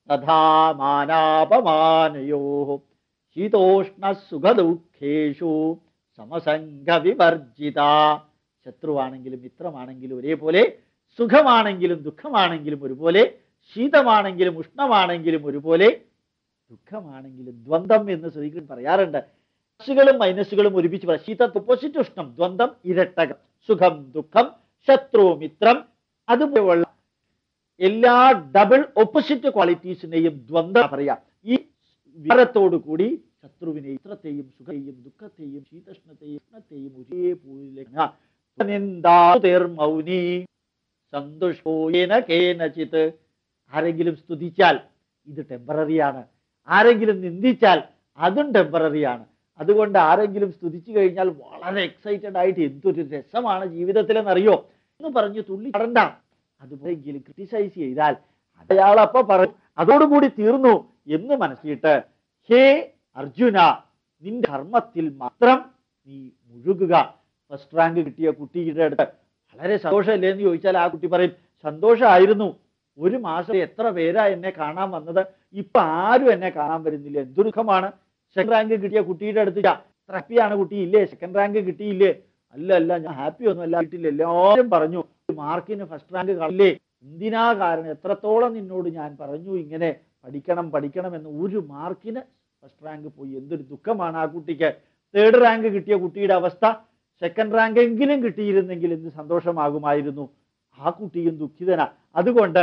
തഥാ മാനാപമാനയോ ശീതോഷ്ണ സുഖദുഃഖേഷു സമസംഗ വിവർജിത. ശത്രുവാണെങ്കിലും മിത്രമാണെങ്കിലും ഒരേപോലെ, സുഖമാണെങ്കിലും ദുഃഖമാണെങ്കിലും ഒരുപോലെ, ശീതമാണെങ്കിലും ഉഷ്ണമാണെങ്കിലും ഒരുപോലെ, ദുഃഖമാണെങ്കിലും ദ്വന്ദ്ം എന്ന് ശ്രീകൃഷ്ണൻ പറയാറുണ്ട്. പ്ലസുകളും മൈനസുകളും ഒരുമിച്ച് പറയാം. ശീത ഓപ്പോസിറ്റ്, ഉഷ്ണം ദ്വന്ദ്ം, ഇരട്ടകം, സുഖം ദുഃഖം, ശത്രു മിത്രം, അതുപോലുള്ള എല്ലാ ഡബിൾ ഓപ്പോസിറ്റ് ക്വാളിറ്റീസിനെയും ദ്വന്ദ്വ പറയാം. ഈ വികാരത്തോടു കൂടി ശത്രുവിനെ, മിത്രത്തെയും സുഖത്തെയും ദുഃഖത്തെയും ശീതോഷ്ണത്തെയും ഉഷ്ണത്തെയും ഒരേപോലെ മൗനി സന്തുഷ്ടോയേന കേനചിത്. ആരെങ്കിലും സ്തുതിച്ചാൽ ഇത് ടെമ്പററിയാണ്, ആരെങ്കിലും നിന്ദിച്ചാൽ അതും ടെമ്പററിയാണ്. അതുകൊണ്ട് ആരെങ്കിലും സ്തുതിച്ചു കഴിഞ്ഞാൽ വളരെ എക്സൈറ്റഡ് ആയിട്ട് എന്തൊരു രസമാണ് ജീവിതത്തിലെന്നറിയോ എന്ന് പറഞ്ഞ് തുള്ളി കടണ്ട. അതുപോലെങ്കിലും ക്രിട്ടിസൈസ് ചെയ്താൽ അയാളപ്പ പറഞ്ഞു അതോടുകൂടി തീർന്നു എന്ന് മനസ്സിട്ട്, ഹേ അർജുന, നിന്റെ കർമ്മത്തിൽ മാത്രം നീ മുഴുകുക. ഫസ്റ്റ് റാങ്ക് കിട്ടിയ കുട്ടിയുടെ അടുത്ത് വളരെ സന്തോഷമല്ലേ എന്ന് ചോദിച്ചാൽ ആ കുട്ടി പറയും സന്തോഷമായിരുന്നു, ഒരു മാസം എത്ര പേരാ എന്നെ കാണാൻ വന്നത്, ഇപ്പൊ ആരും എന്നെ കാണാൻ വരുന്നില്ല, എന്തൊരു ദുഃഖമാണ്. സെക്കൻഡ് റാങ്ക് കിട്ടിയ കുട്ടിയുടെ അടുത്ത് ഹാപ്പിയാണ് കുട്ടി, ഇല്ലേ സെക്കൻഡ് റാങ്ക് കിട്ടിയില്ലേ? അല്ല അല്ല, ഞാൻ ഹാപ്പി ഒന്നും അല്ല, കിട്ടില്ല. എല്ലാവരും പറഞ്ഞു മാർക്കിന് ഫസ്റ്റ് റാങ്ക് കളില്ലേ. എന്തിനാ കാരണം? എത്രത്തോളം നിന്നോട് ഞാൻ പറഞ്ഞു ഇങ്ങനെ പഠിക്കണം പഠിക്കണം എന്ന്. ഒരു മാർക്കിന് ഫസ്റ്റ് റാങ്ക് പോയി, എന്തൊരു ദുഃഖമാണ് ആ കുട്ടിക്ക്. തേർഡ് റാങ്ക് കിട്ടിയ കുട്ടിയുടെ അവസ്ഥ, സെക്കൻഡ് റാങ്ക് എങ്കിലും കിട്ടിയിരുന്നെങ്കിൽ എന്ത് സന്തോഷമാകുമായിരുന്നു. ആ കുട്ടിയും ദുഃഖിതനാ. അതുകൊണ്ട്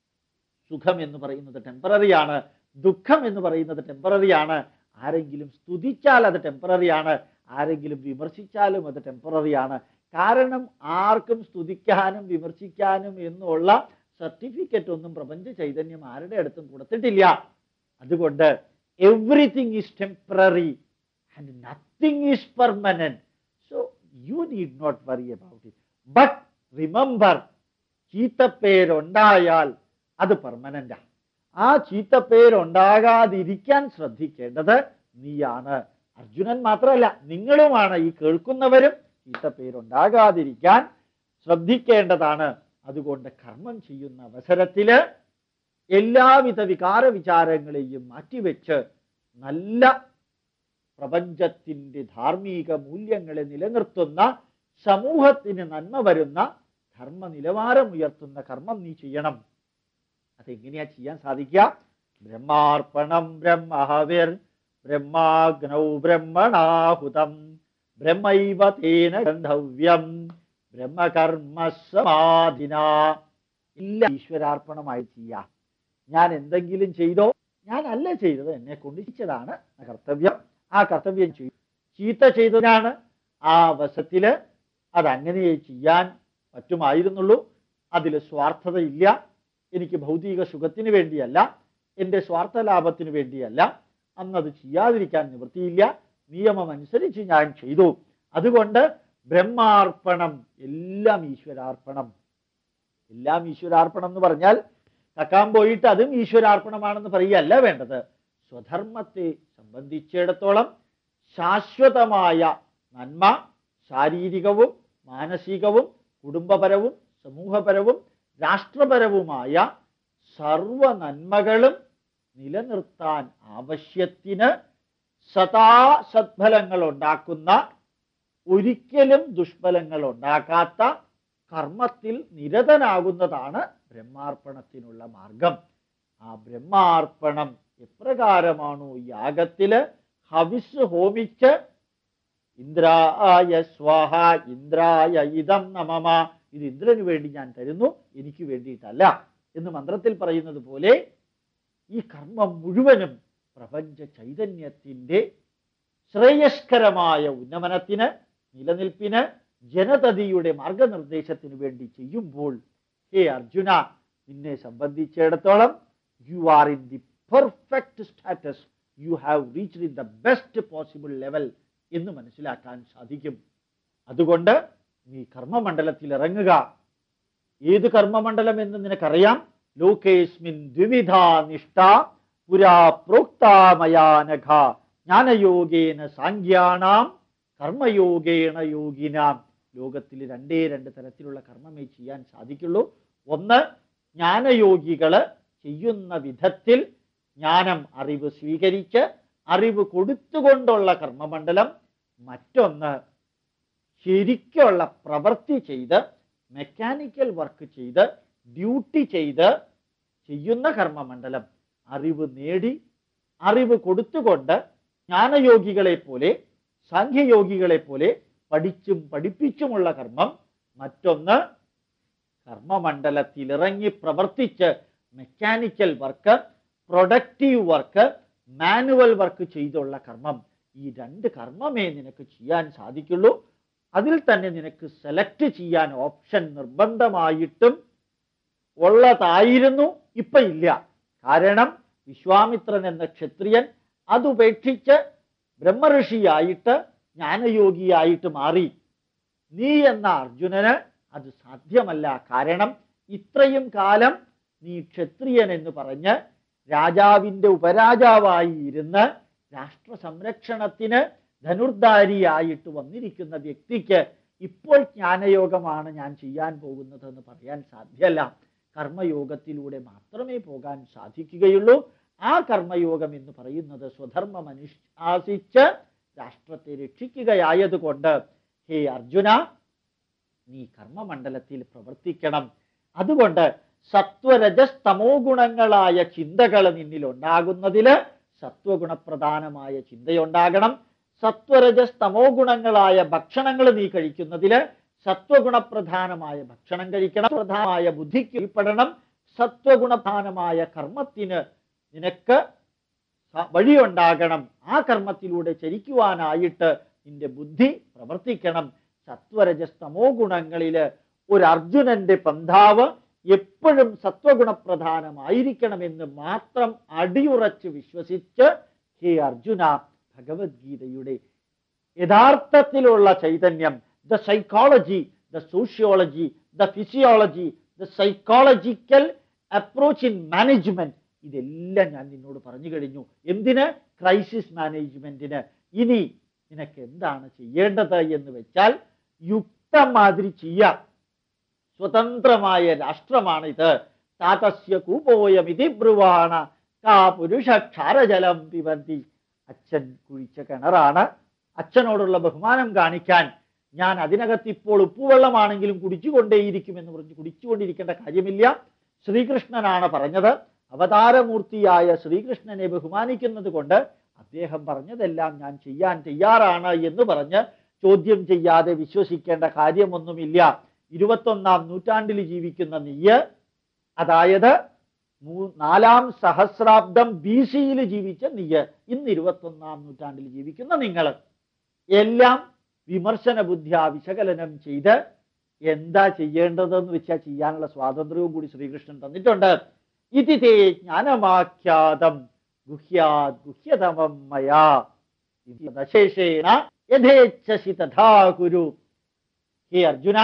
സുഖം എന്ന് പറയുന്നത് ടെമ്പററിയാണ്, ദുഃഖം എന്ന് പറയുന്നത് ടെമ്പററിയാണ്. ആരെങ്കിലും സ്തുതിച്ചാൽ അത് ടെമ്പററിയാണ്, ആരെങ്കിലും വിമർശിച്ചാലും അത് ടെമ്പററിയാണ്. കാരണം ആർക്കും സ്തുതിക്കാനും വിമർശിക്കാനും എന്നുള്ള സർട്ടിഫിക്കറ്റ് ഒന്നും പ്രപഞ്ച ചൈതന്യം ആരുടെ അടുത്തും കൊടുത്തിട്ടില്ല. അതുകൊണ്ട് everything is temporary and nothing is permanent. So you need not worry about it. But remember, ചീത്തപ്പേരുണ്ടായാൽ അത് പെർമനന്റാ. ആ ചീത്തപ്പേരുണ്ടാകാതിരിക്കാൻ ശ്രദ്ധിക്കേണ്ടത് നീയാണ്. അർജുനൻ മാത്രമല്ല, നിങ്ങളുമാണ്, ഈ കേൾക്കുന്നവരും ചീത്തപ്പേരുണ്ടാകാതിരിക്കാൻ ശ്രദ്ധിക്കേണ്ടതാണ്. അതുകൊണ്ട് കർമ്മം ചെയ്യുന്ന അവസരത്തില് എല്ലാവിധ വികാര വിചാരങ്ങളെയും മാറ്റിവെച്ച് നല്ല പ്രപഞ്ചത്തിന്റെ ധാർമ്മിക മൂല്യങ്ങളെ നിലനിർത്തുന്ന, സമൂഹത്തിന് നന്മ വരുന്ന, ധർമ്മ നിലവാരം ഉയർത്തുന്ന കർമ്മം നീ ചെയ്യണം. അതെങ്ങനെയാ ചെയ്യാൻ സാധിക്കുക? ബ്രഹ്മാർപ്പണം ബ്രഹ്മഹവിർ ബ്രഹ്മാഗ്നൗ ബ്രഹ്മണാഹുതം ബ്രഹ്മൈവ തേന ഗന്ധവ്യം ബ്രഹ്മകർമ്മസമാധിന. ഇല്ല, ഈശ്വരാർപ്പണമായി ചെയ്യാം. ഞാൻ എന്തെങ്കിലും ചെയ്തോ? ഞാനല്ല ചെയ്തത്, എന്നെ കൊണ്ടിച്ചതാണ് കർത്തവ്യം. ആ കർത്തവ്യം ചെയ്തു. ചീത്ത ചെയ്തതാണ് ആ അവസരത്തില് അതങ്ങനെ ചെയ്യാൻ പറ്റുമായിരുന്നുള്ളൂ. അതിൽ സ്വാർത്ഥതയില്ല. എനിക്ക് ഭൗതിക സുഖത്തിന് വേണ്ടിയല്ല, എൻ്റെ സ്വാർത്ഥ ലാഭത്തിന് വേണ്ടിയല്ല. അന്നത് ചെയ്യാതിരിക്കാൻ നിവൃത്തിയില്ല. നിയമം അനുസരിച്ച് ഞാൻ ചെയ്തു. അതുകൊണ്ട് ബ്രഹ്മാർപ്പണം, എല്ലാം ഈശ്വരാർപ്പണം. എല്ലാം ഈശ്വരാർപ്പണം എന്ന് പറഞ്ഞാൽ കക്കാൻ പോയിട്ട് അതും ഈശ്വരാർപ്പണമാണെന്ന് പറയുകയല്ല വേണ്ടത്. സ്വധർമ്മത്തെ സംബന്ധിച്ചിടത്തോളം ശാശ്വതമായ നന്മ, ശാരീരികവും മാനസികവും കുടുംബപരവും സമൂഹപരവും രാഷ്ട്രപരവുമായ സർവ നന്മകളും നിലനിർത്താൻ ആവശ്യത്തിന് സദാ സദ്ഫലങ്ങൾ ഉണ്ടാക്കുന്ന, ഒരിക്കലും ദുഷ്ഫലങ്ങൾ ഉണ്ടാക്കാത്ത കർമ്മത്തിൽ നിരതനാകുന്നതാണ് ബ്രഹ്മാർപ്പണത്തിനുള്ള മാർഗം. ആ ബ്രഹ്മാർപ്പണം എപ്രകാരമാണോ യാഗത്തില് ഹവിസ് ഹോമിച്ച് ഇന്ദ്രായ സ്വാഹ ഇന്ദ്രായ ഇദം നമമ, ഇത് ഇന്ദ്രന് വേണ്ടി ഞാൻ തരുന്നു, എനിക്ക് വേണ്ടിയിട്ടല്ല എന്ന് മന്ത്രത്തിൽ പറയുന്നത് പോലെ ഈ കർമ്മം മുഴുവനും പ്രപഞ്ച ചൈതന്യത്തിൻ്റെ ശ്രേയസ്കരമായ ഉന്നമനത്തിന്, നിലനിൽപ്പിന്, ജനതതിയുടെ മാർഗനിർദ്ദേശത്തിന് വേണ്ടി ചെയ്യുമ്പോൾ, ഹേ അർജുന, നിന്നെ സംബന്ധിച്ചിടത്തോളം you are in the perfect status, you have reached in the best possible level എന്ന് മനസ്സിലാക്കാൻ സാധിക്കും. അതുകൊണ്ട് നീ കർമ്മമണ്ഡലത്തിൽ ഇറങ്ങുക. ഏത് കർമ്മമണ്ഡലം എന്ന് നിനക്കറിയാം. ലോകേസ്മിൻ ദ്വിവിധാ നിഷ്ഠ പുരാ പ്രോക്താമയാനഘ ജ്ഞാനയോഗേന സാങ്ക്യാനാം കർമ്മയോഗേണ യോഗിനാം. ലോകത്തിൽ രണ്ട് തരത്തിലുള്ള കർമ്മമേ ചെയ്യാൻ സാധിക്കുള്ളൂ. ഒന്ന്, ജ്ഞാനയോഗികള് ചെയ്യുന്ന വിധത്തിൽ ജ്ഞാനം, അറിവ് സ്വീകരിച്ച് അറിവ് കൊടുത്തുകൊണ്ടുള്ള കർമ്മമണ്ഡലം, മറ്റൊന്ന് ശരിക്കുള്ള പ്രവൃത്തി ചെയ്ത് മെക്കാനിക്കൽ വർക്ക് ചെയ്ത് ഡ്യൂട്ടി ചെയ്ത് ചെയ്യുന്ന കർമ്മമണ്ഡലം. അറിവ് നേടി അറിവ് കൊടുത്തുകൊണ്ട് ജ്ഞാനയോഗികളെ പോലെ സാഖ്യയോഗികളെ പോലെ പഠിച്ചും പഠിപ്പിച്ചുമുള്ള കർമ്മം. മറ്റൊന്ന് കർമ്മമണ്ഡലത്തിൽ ഇറങ്ങി പ്രവർത്തിച്ച് mechanical work, productive work, manual work ചെയ്തുള്ള കർമ്മം. ഈ രണ്ട് കർമ്മമേ നിനക്ക് ചെയ്യാൻ സാധിക്കുള്ളൂ. അതിൽ തന്നെ നിനക്ക് സെലക്ട് ചെയ്യാൻ ഓപ്ഷൻ നിർബന്ധമായിട്ടും ഉള്ളതായിരുന്നു, ഇപ്പൊ ഇല്ല. കാരണം വിശ്വാമിത്രൻ എന്ന ക്ഷത്രിയൻ അതുപേക്ഷിച്ച് ബ്രഹ്മഋഷിയായിട്ട് ജ്ഞാനയോഗിയായിട്ട് മാറി. നീ എന്ന അർജുനന് അത് സാധ്യമല്ല. കാരണം ഇത്രയും കാലം നീ ക്ഷത്രിയൻ എന്ന് പറഞ്ഞ് രാജാവിൻ്റെ ഉപരാജാവായി ഇരുന്ന് രാഷ്ട്ര സംരക്ഷണത്തിന് ധനുർധാരിയായിട്ട് വന്നിരിക്കുന്ന വ്യക്തിക്ക് ഇപ്പോൾ ജ്ഞാനയോഗമാണ് ഞാൻ ചെയ്യാൻ പോകുന്നതെന്ന് പറയാൻ സാധ്യമല്ല. കർമ്മയോഗത്തിലൂടെ മാത്രമേ പോകാൻ സാധിക്കുകയുള്ളൂ. ആ കർമ്മയോഗം എന്ന് പറയുന്നത് സ്വധർമ്മം അനുശാസിച്ച് രാഷ്ട്രത്തെ രക്ഷിക്കുകയായതുകൊണ്ട് ഹേ അർജുന, നീ കർമ്മമണ്ഡലത്തിൽ പ്രവർത്തിക്കണം. അതുകൊണ്ട് സത്വരജസ്തമോ ഗുണങ്ങളായ ചിന്തകൾ നിന്നിൽ ഉണ്ടാകുന്നതിൽ സത്വഗുണപ്രധാനമായ ചിന്തയുണ്ടാകണം. സത്വരജസ്തമോ ഗുണങ്ങളായ ഭക്ഷണങ്ങൾ നീ കഴിക്കുന്നതിൽ സത്വഗുണപ്രധാനമായ ഭക്ഷണം കഴിക്കണം. പ്രധാനമായ ബുദ്ധിക്ക് ഉൾപ്പെടണം. സത്വഗുണപ്രധാനമായ കർമ്മത്തിന് നിനക്ക് വഴിയുണ്ടാകണം. ആ കർമ്മത്തിലൂടെ ചരിക്കുവാനായിട്ട് നിന്റെ ബുദ്ധി പ്രവർത്തിക്കണം. സത്വരജസ്തമോ ഗുണങ്ങളിൽ ഒരു അർജുനന്റെ പന്ഥാവ് എപ്പോഴും സത്വഗുണപ്രധാനമായിരിക്കണമെന്ന് മാത്രം അടിയുറച്ച് വിശ്വസിച്ച് ഹേ അർജുന, ഭഗവത്ഗീതയുടെ യഥാർത്ഥത്തിലുള്ള ചൈതന്യം, the psychology, the sociology, the physiology, the psychological approach in management, ഇതെല്ലാം ഞാൻ നിന്നോട് പറഞ്ഞു കഴിഞ്ഞു. എന്തിന്? ക്രൈസിസ് മാനേജ്മെന്റിന്. ഇനി നിനക്ക് എന്താണ് ചെയ്യേണ്ടത് എന്ന് വെച്ചാൽ യുക്തം മാതിരി ചെയ്യാം. സ്വതന്ത്രമായ രാഷ്ട്രമാണിത്. താതസ്യ കൂപോയമിതി ബ്രുവാണ കാ പുരുഷ ക്ഷാരജലം പിബന്തി. അച്ഛൻ കുഴിച്ച കിണറാണ്. അച്ഛനോടുള്ള ബഹുമാനം കാണിക്കാൻ ഞാൻ അതിനകത്ത് ഇപ്പോൾ ഉപ്പുവെള്ളമാണെങ്കിലും കുടിച്ചുകൊണ്ടേയിരിക്കുമെന്ന് പറഞ്ഞ് കുടിച്ചുകൊണ്ടിരിക്കേണ്ട കാര്യമില്ല. ശ്രീകൃഷ്ണനാണ് പറഞ്ഞത്. അവതാരമൂർത്തിയായ ശ്രീകൃഷ്ണനെ ബഹുമാനിക്കുന്നത് കൊണ്ട് അദ്ദേഹം പറഞ്ഞതെല്ലാം ഞാൻ ചെയ്യാൻ തയ്യാറാണ് എന്ന് പറഞ്ഞ് ചോദ്യം ചെയ്യാതെ വിശ്വസിക്കേണ്ട കാര്യമൊന്നുമില്ല. 21ാം നൂറ്റാണ്ടിൽ ജീവിക്കുന്ന നീയ്, അതായത് 4ാം സഹസ്രാബ്ദം BC-യിൽ ജീവിച്ച നീയ്, ഇന്ന് 21ാം നൂറ്റാണ്ടിൽ ജീവിക്കുന്ന നിങ്ങൾ എല്ലാം വിമർശന ബുദ്ധ്യാ വിശകലനം ചെയ്ത് എന്താ ചെയ്യേണ്ടതെന്ന് വെച്ചാൽ ചെയ്യാനുള്ള സ്വാതന്ത്ര്യവും കൂടി ശ്രീകൃഷ്ണൻ തന്നിട്ടുണ്ട്. ഇതി തേ ജ്ഞാനമാഖ്യാതം ഗുഹ്യാത് ഗുഹ്യതമം മയാ ദശേഷേണ യഥേച്ഛസി തഥാ കുരു. ഹേ അർജുന,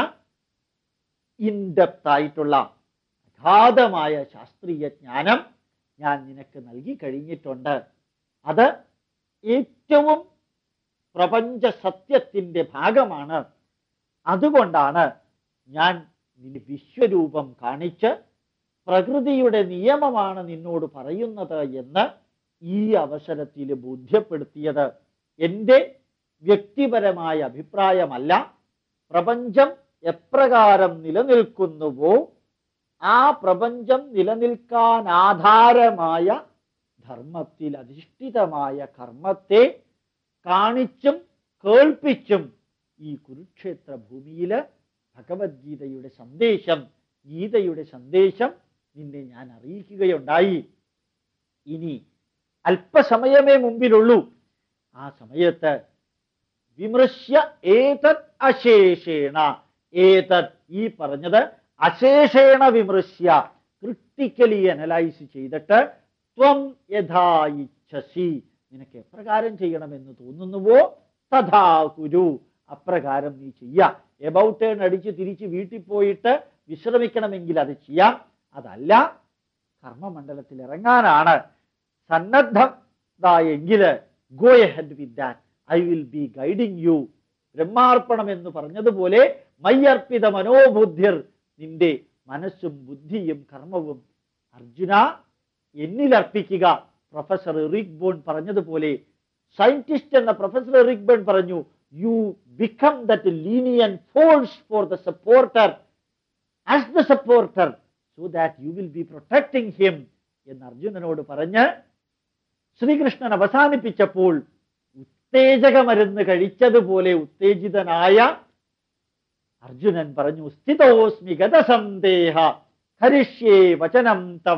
ഇൻഡെപ്ത് ആയിട്ടുള്ള അഗാധമായ ശാസ്ത്രീയ ജ്ഞാനം ഞാൻ നിനക്ക് നൽകി കഴിഞ്ഞിട്ടുണ്ട്. അത് ഏറ്റവും പ്രപഞ്ച സത്യത്തിൻ്റെ ഭാഗമാണ്. അതുകൊണ്ടാണ് ഞാൻ നിന്റെ വിശ്വരൂപം കാണിച്ച് പ്രകൃതിയുടെ നിയമമാണ് നിന്നോട് പറയുന്നത് എന്ന് ഈ അവസരത്തിൽ ബോധ്യപ്പെടുത്തിയത്. എൻ്റെ വ്യക്തിപരമായ അഭിപ്രായമല്ല. പ്രപഞ്ചം എപ്രകാരം നിലനിൽക്കുന്നുവോ ആ പ്രപഞ്ചം നിലനിൽക്കാൻ ആധാരമായ ധർമ്മത്തിൽ അധിഷ്ഠിതമായ കർമ്മത്തെ കാണിച്ചും കേൾപ്പിച്ചും ഈ കുരുക്ഷേത്ര ഭൂമിയിൽ ഭഗവത്ഗീതയുടെ സന്ദേശം, ഗീതയുടെ സന്ദേശം നിന്നെ ഞാൻ അറിയിക്കുകയുണ്ടായി. ഇനി അല്പസമയമേ മുമ്പിലുള്ളൂ. ആ സമയത്ത് വിമൃശ്യ ഏതത് അശേഷേണ, ഏതത് ഈ പറഞ്ഞത് അശേഷേണ വിമൃശ്യ, ക്രിട്ടിക്കലി അനലൈസ് ചെയ്തിട്ട് ത്വം യഥാ ഇച്ഛസി, നിനക്ക് എപ്രകാരം ചെയ്യണമെന്ന് തോന്നുന്നുവോ തഥാ കുരു, അപ്രകാരം നീ ചെയ്യാം. എബൌട്ട് ടേൺ അടിച്ച് തിരിച്ച് വീട്ടിൽ പോയിട്ട് വിശ്രമിക്കണമെങ്കിൽ അത് ചെയ്യാം. അതല്ല, കർമ്മമണ്ഡലത്തിൽ ഇറങ്ങാനാണ് സന്നദ്ധതായെങ്കിൽ go ahead with that, I will be guiding you. ബ്രഹ്മാർപ്പണം എന്ന് പറഞ്ഞതുപോലെ മയ്യർപ്പിത മനോബുദ്ധിർ, നിന്റെ മനസ്സും ബുദ്ധിയും കർമ്മവും അർജുന എന്നിലർപ്പിക്കുക. പ്രൊഫസർ എറിക് ബേൺ പറഞ്ഞതുപോലെ, സയന്റിസ്റ്റ് എന്ന പ്രൊഫസർ എറിക് ബേൺ പറഞ്ഞു, you become that lenient force for the supporter as the supporter so that you will be protecting him എന്ന് അർജുനനോട് പറഞ്ഞ് ശ്രീകൃഷ്ണൻ അവസാനിപ്പിച്ചപ്പോൾ ഉത്തേജക മരുന്ന് കഴിച്ചതുപോലെ ഉത്തേജിതനായ അർജുനൻ പറഞ്ഞു, സ്ഥിതോസ്മി ഗതസന്ദേഹ ഹരിഷ്യേ വചനം തവ.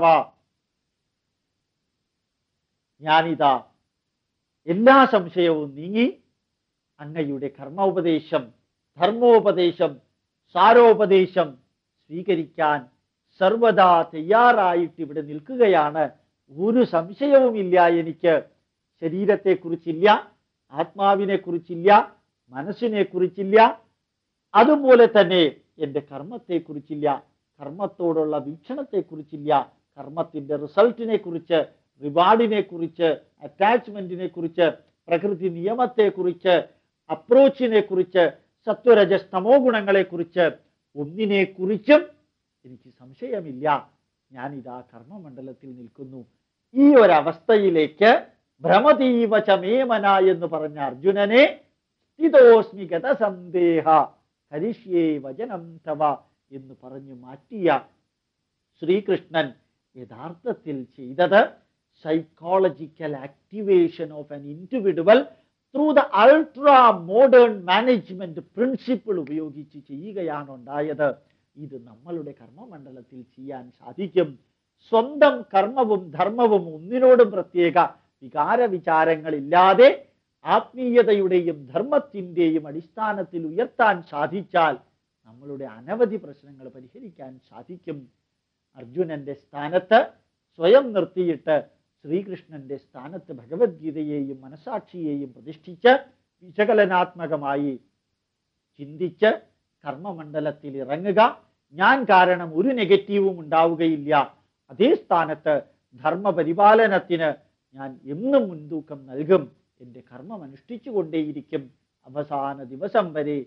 ഞാനിതാ എല്ലാ സംശയവും നീങ്ങി അങ്ങയുടെ കർമ്മോപദേശം, ധർമ്മോപദേശം, സാരോപദേശം സ്വീകരിക്കാൻ സർവദാ തയ്യാറായിട്ട് ഇവിടെ നിൽക്കുകയാണ്. ഒരു സംശയവുമില്ല എനിക്ക്. ശരീരത്തെക്കുറിച്ചില്ല, ആത്മാവിനെ കുറിച്ചില്ല, മനസ്സിനെ കുറിച്ചില്ല, അതുപോലെ തന്നെ എൻ്റെ കർമ്മത്തെക്കുറിച്ചില്ല, കർമ്മത്തോടുള്ള വീക്ഷണത്തെക്കുറിച്ചില്ല, കർമ്മത്തിൻ്റെ റിസൾട്ടിനെ കുറിച്ച്, റിവാർഡിനെ കുറിച്ച്, അറ്റാച്ച്മെന്റിനെ കുറിച്ച്, പ്രകൃതി നിയമത്തെക്കുറിച്ച്, അപ്രോച്ചിനെ കുറിച്ച്, സത്വരജസ് തമോ ഗുണങ്ങളെക്കുറിച്ച് ഒന്നിനെക്കുറിച്ചും എനിക്ക് സംശയമില്ല. ഞാനിതാ കർമ്മമണ്ഡലത്തിൽ നിൽക്കുന്നു. ഈ ഒരവസ്ഥയിലേക്ക് ഭ്രമതീവചമേമന എന്ന് പറഞ്ഞ അർജുനനെ സ്ഥിതോസ്മി ഗതസന്ദേഹ ഹരിഷ്യേ വചനം തവ എന്ന് പറഞ്ഞു മാറ്റിയ ശ്രീകൃഷ്ണൻ യഥാർത്ഥത്തിൽ ചെയ്തത് psychological activation of an individual through the ultra modern management principle ഉപയോഗിച്ച് ചെയ്യുകയാണ് ഉണ്ടായത്. ഇത് നമ്മളുടെ കർമ്മമണ്ഡലത്തിൽ ചെയ്യാൻ സാധിക്കും. സ്വന്തം കർമ്മവും ധർമ്മവും ഒന്നിനോടും പ്രത്യേക വികാര വിചാരങ്ങളില്ലാതെ ആത്മീയതയുടെയും ധർമ്മത്തിൻ്റെയും അടിസ്ഥാനത്തിൽ ഉയർത്താൻ സാധിച്ചാൽ നമ്മളുടെ അനവധി പ്രശ്നങ്ങൾ പരിഹരിക്കാൻ സാധിക്കും. അർജുനന്റെ സ്ഥാനത്ത് സ്വയം നിർത്തിയിട്ട് ശ്രീകൃഷ്ണന്റെ സ്ഥാനത്ത് ഭഗവത്ഗീതയെയും മനസാക്ഷിയെയും പ്രതിഷ്ഠിച്ച് വിശകലനാത്മകമായി ചിന്തിച്ച് കർമ്മമണ്ഡലത്തിൽ ഇറങ്ങുക. ഞാൻ കാരണം ഒരു നെഗറ്റീവും ഉണ്ടാവുകയില്ല. അതേ സ്ഥാനത്ത് ധർമ്മപരിപാലനത്തിന് ഞാൻ എന്നും മുൻതൂക്കം നൽകും. എൻ്റെ കർമ്മം അനുഷ്ഠിച്ചു കൊണ്ടേയിരിക്കും. അവസാന ദിവസം വരെ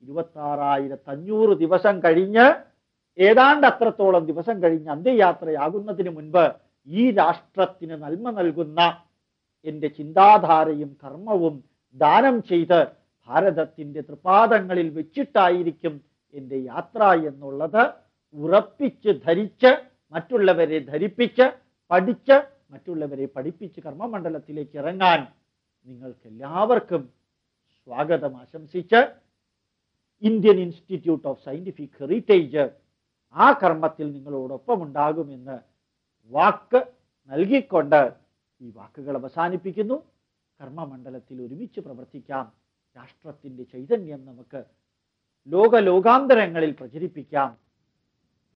26,500 ദിവസം കഴിഞ്ഞ്, ഏതാണ്ട് അത്രത്തോളം ദിവസം കഴിഞ്ഞ് അന്ത്യയാത്രയാകുന്നതിന് മുൻപ് ഈ രാഷ്ട്രത്തിന് നന്മ നൽകുന്ന എൻ്റെ ചിന്താധാരയും കർമ്മവും ദാനം ചെയ്ത് ഭാരതത്തിൻ്റെ തൃപാദങ്ങളിൽ വെച്ചിട്ടായിരിക്കും എൻ്റെ യാത്ര എന്നുള്ളത് ഉറപ്പിച്ച് ധരിച്ച്, മറ്റുള്ളവരെ ധരിപ്പിച്ച്, പഠിച്ച്, മറ്റുള്ളവരെ പഠിപ്പിച്ച് കർമ്മമണ്ഡലത്തിലേക്ക് ഇറങ്ങാൻ നിങ്ങൾക്കെല്ലാവർക്കും സ്വാഗതം ആശംസിച്ച് Indian Institute of Scientific Heritage ആ കർമ്മത്തിൽ നിങ്ങളോടൊപ്പം ഉണ്ടാകുമെന്ന് വാക്ക് നൽകിക്കൊണ്ട് ഈ വാക്കുകൾ അവസാനിപ്പിക്കുന്നു. കർമ്മമണ്ഡലത്തിൽ ഒരുമിച്ച് പ്രവർത്തിക്കാം. രാഷ്ട്രത്തിൻ്റെ ചൈതന്യം നമുക്ക് ലോകാന്തരങ്ങളിൽ പ്രചരിപ്പിക്കാം.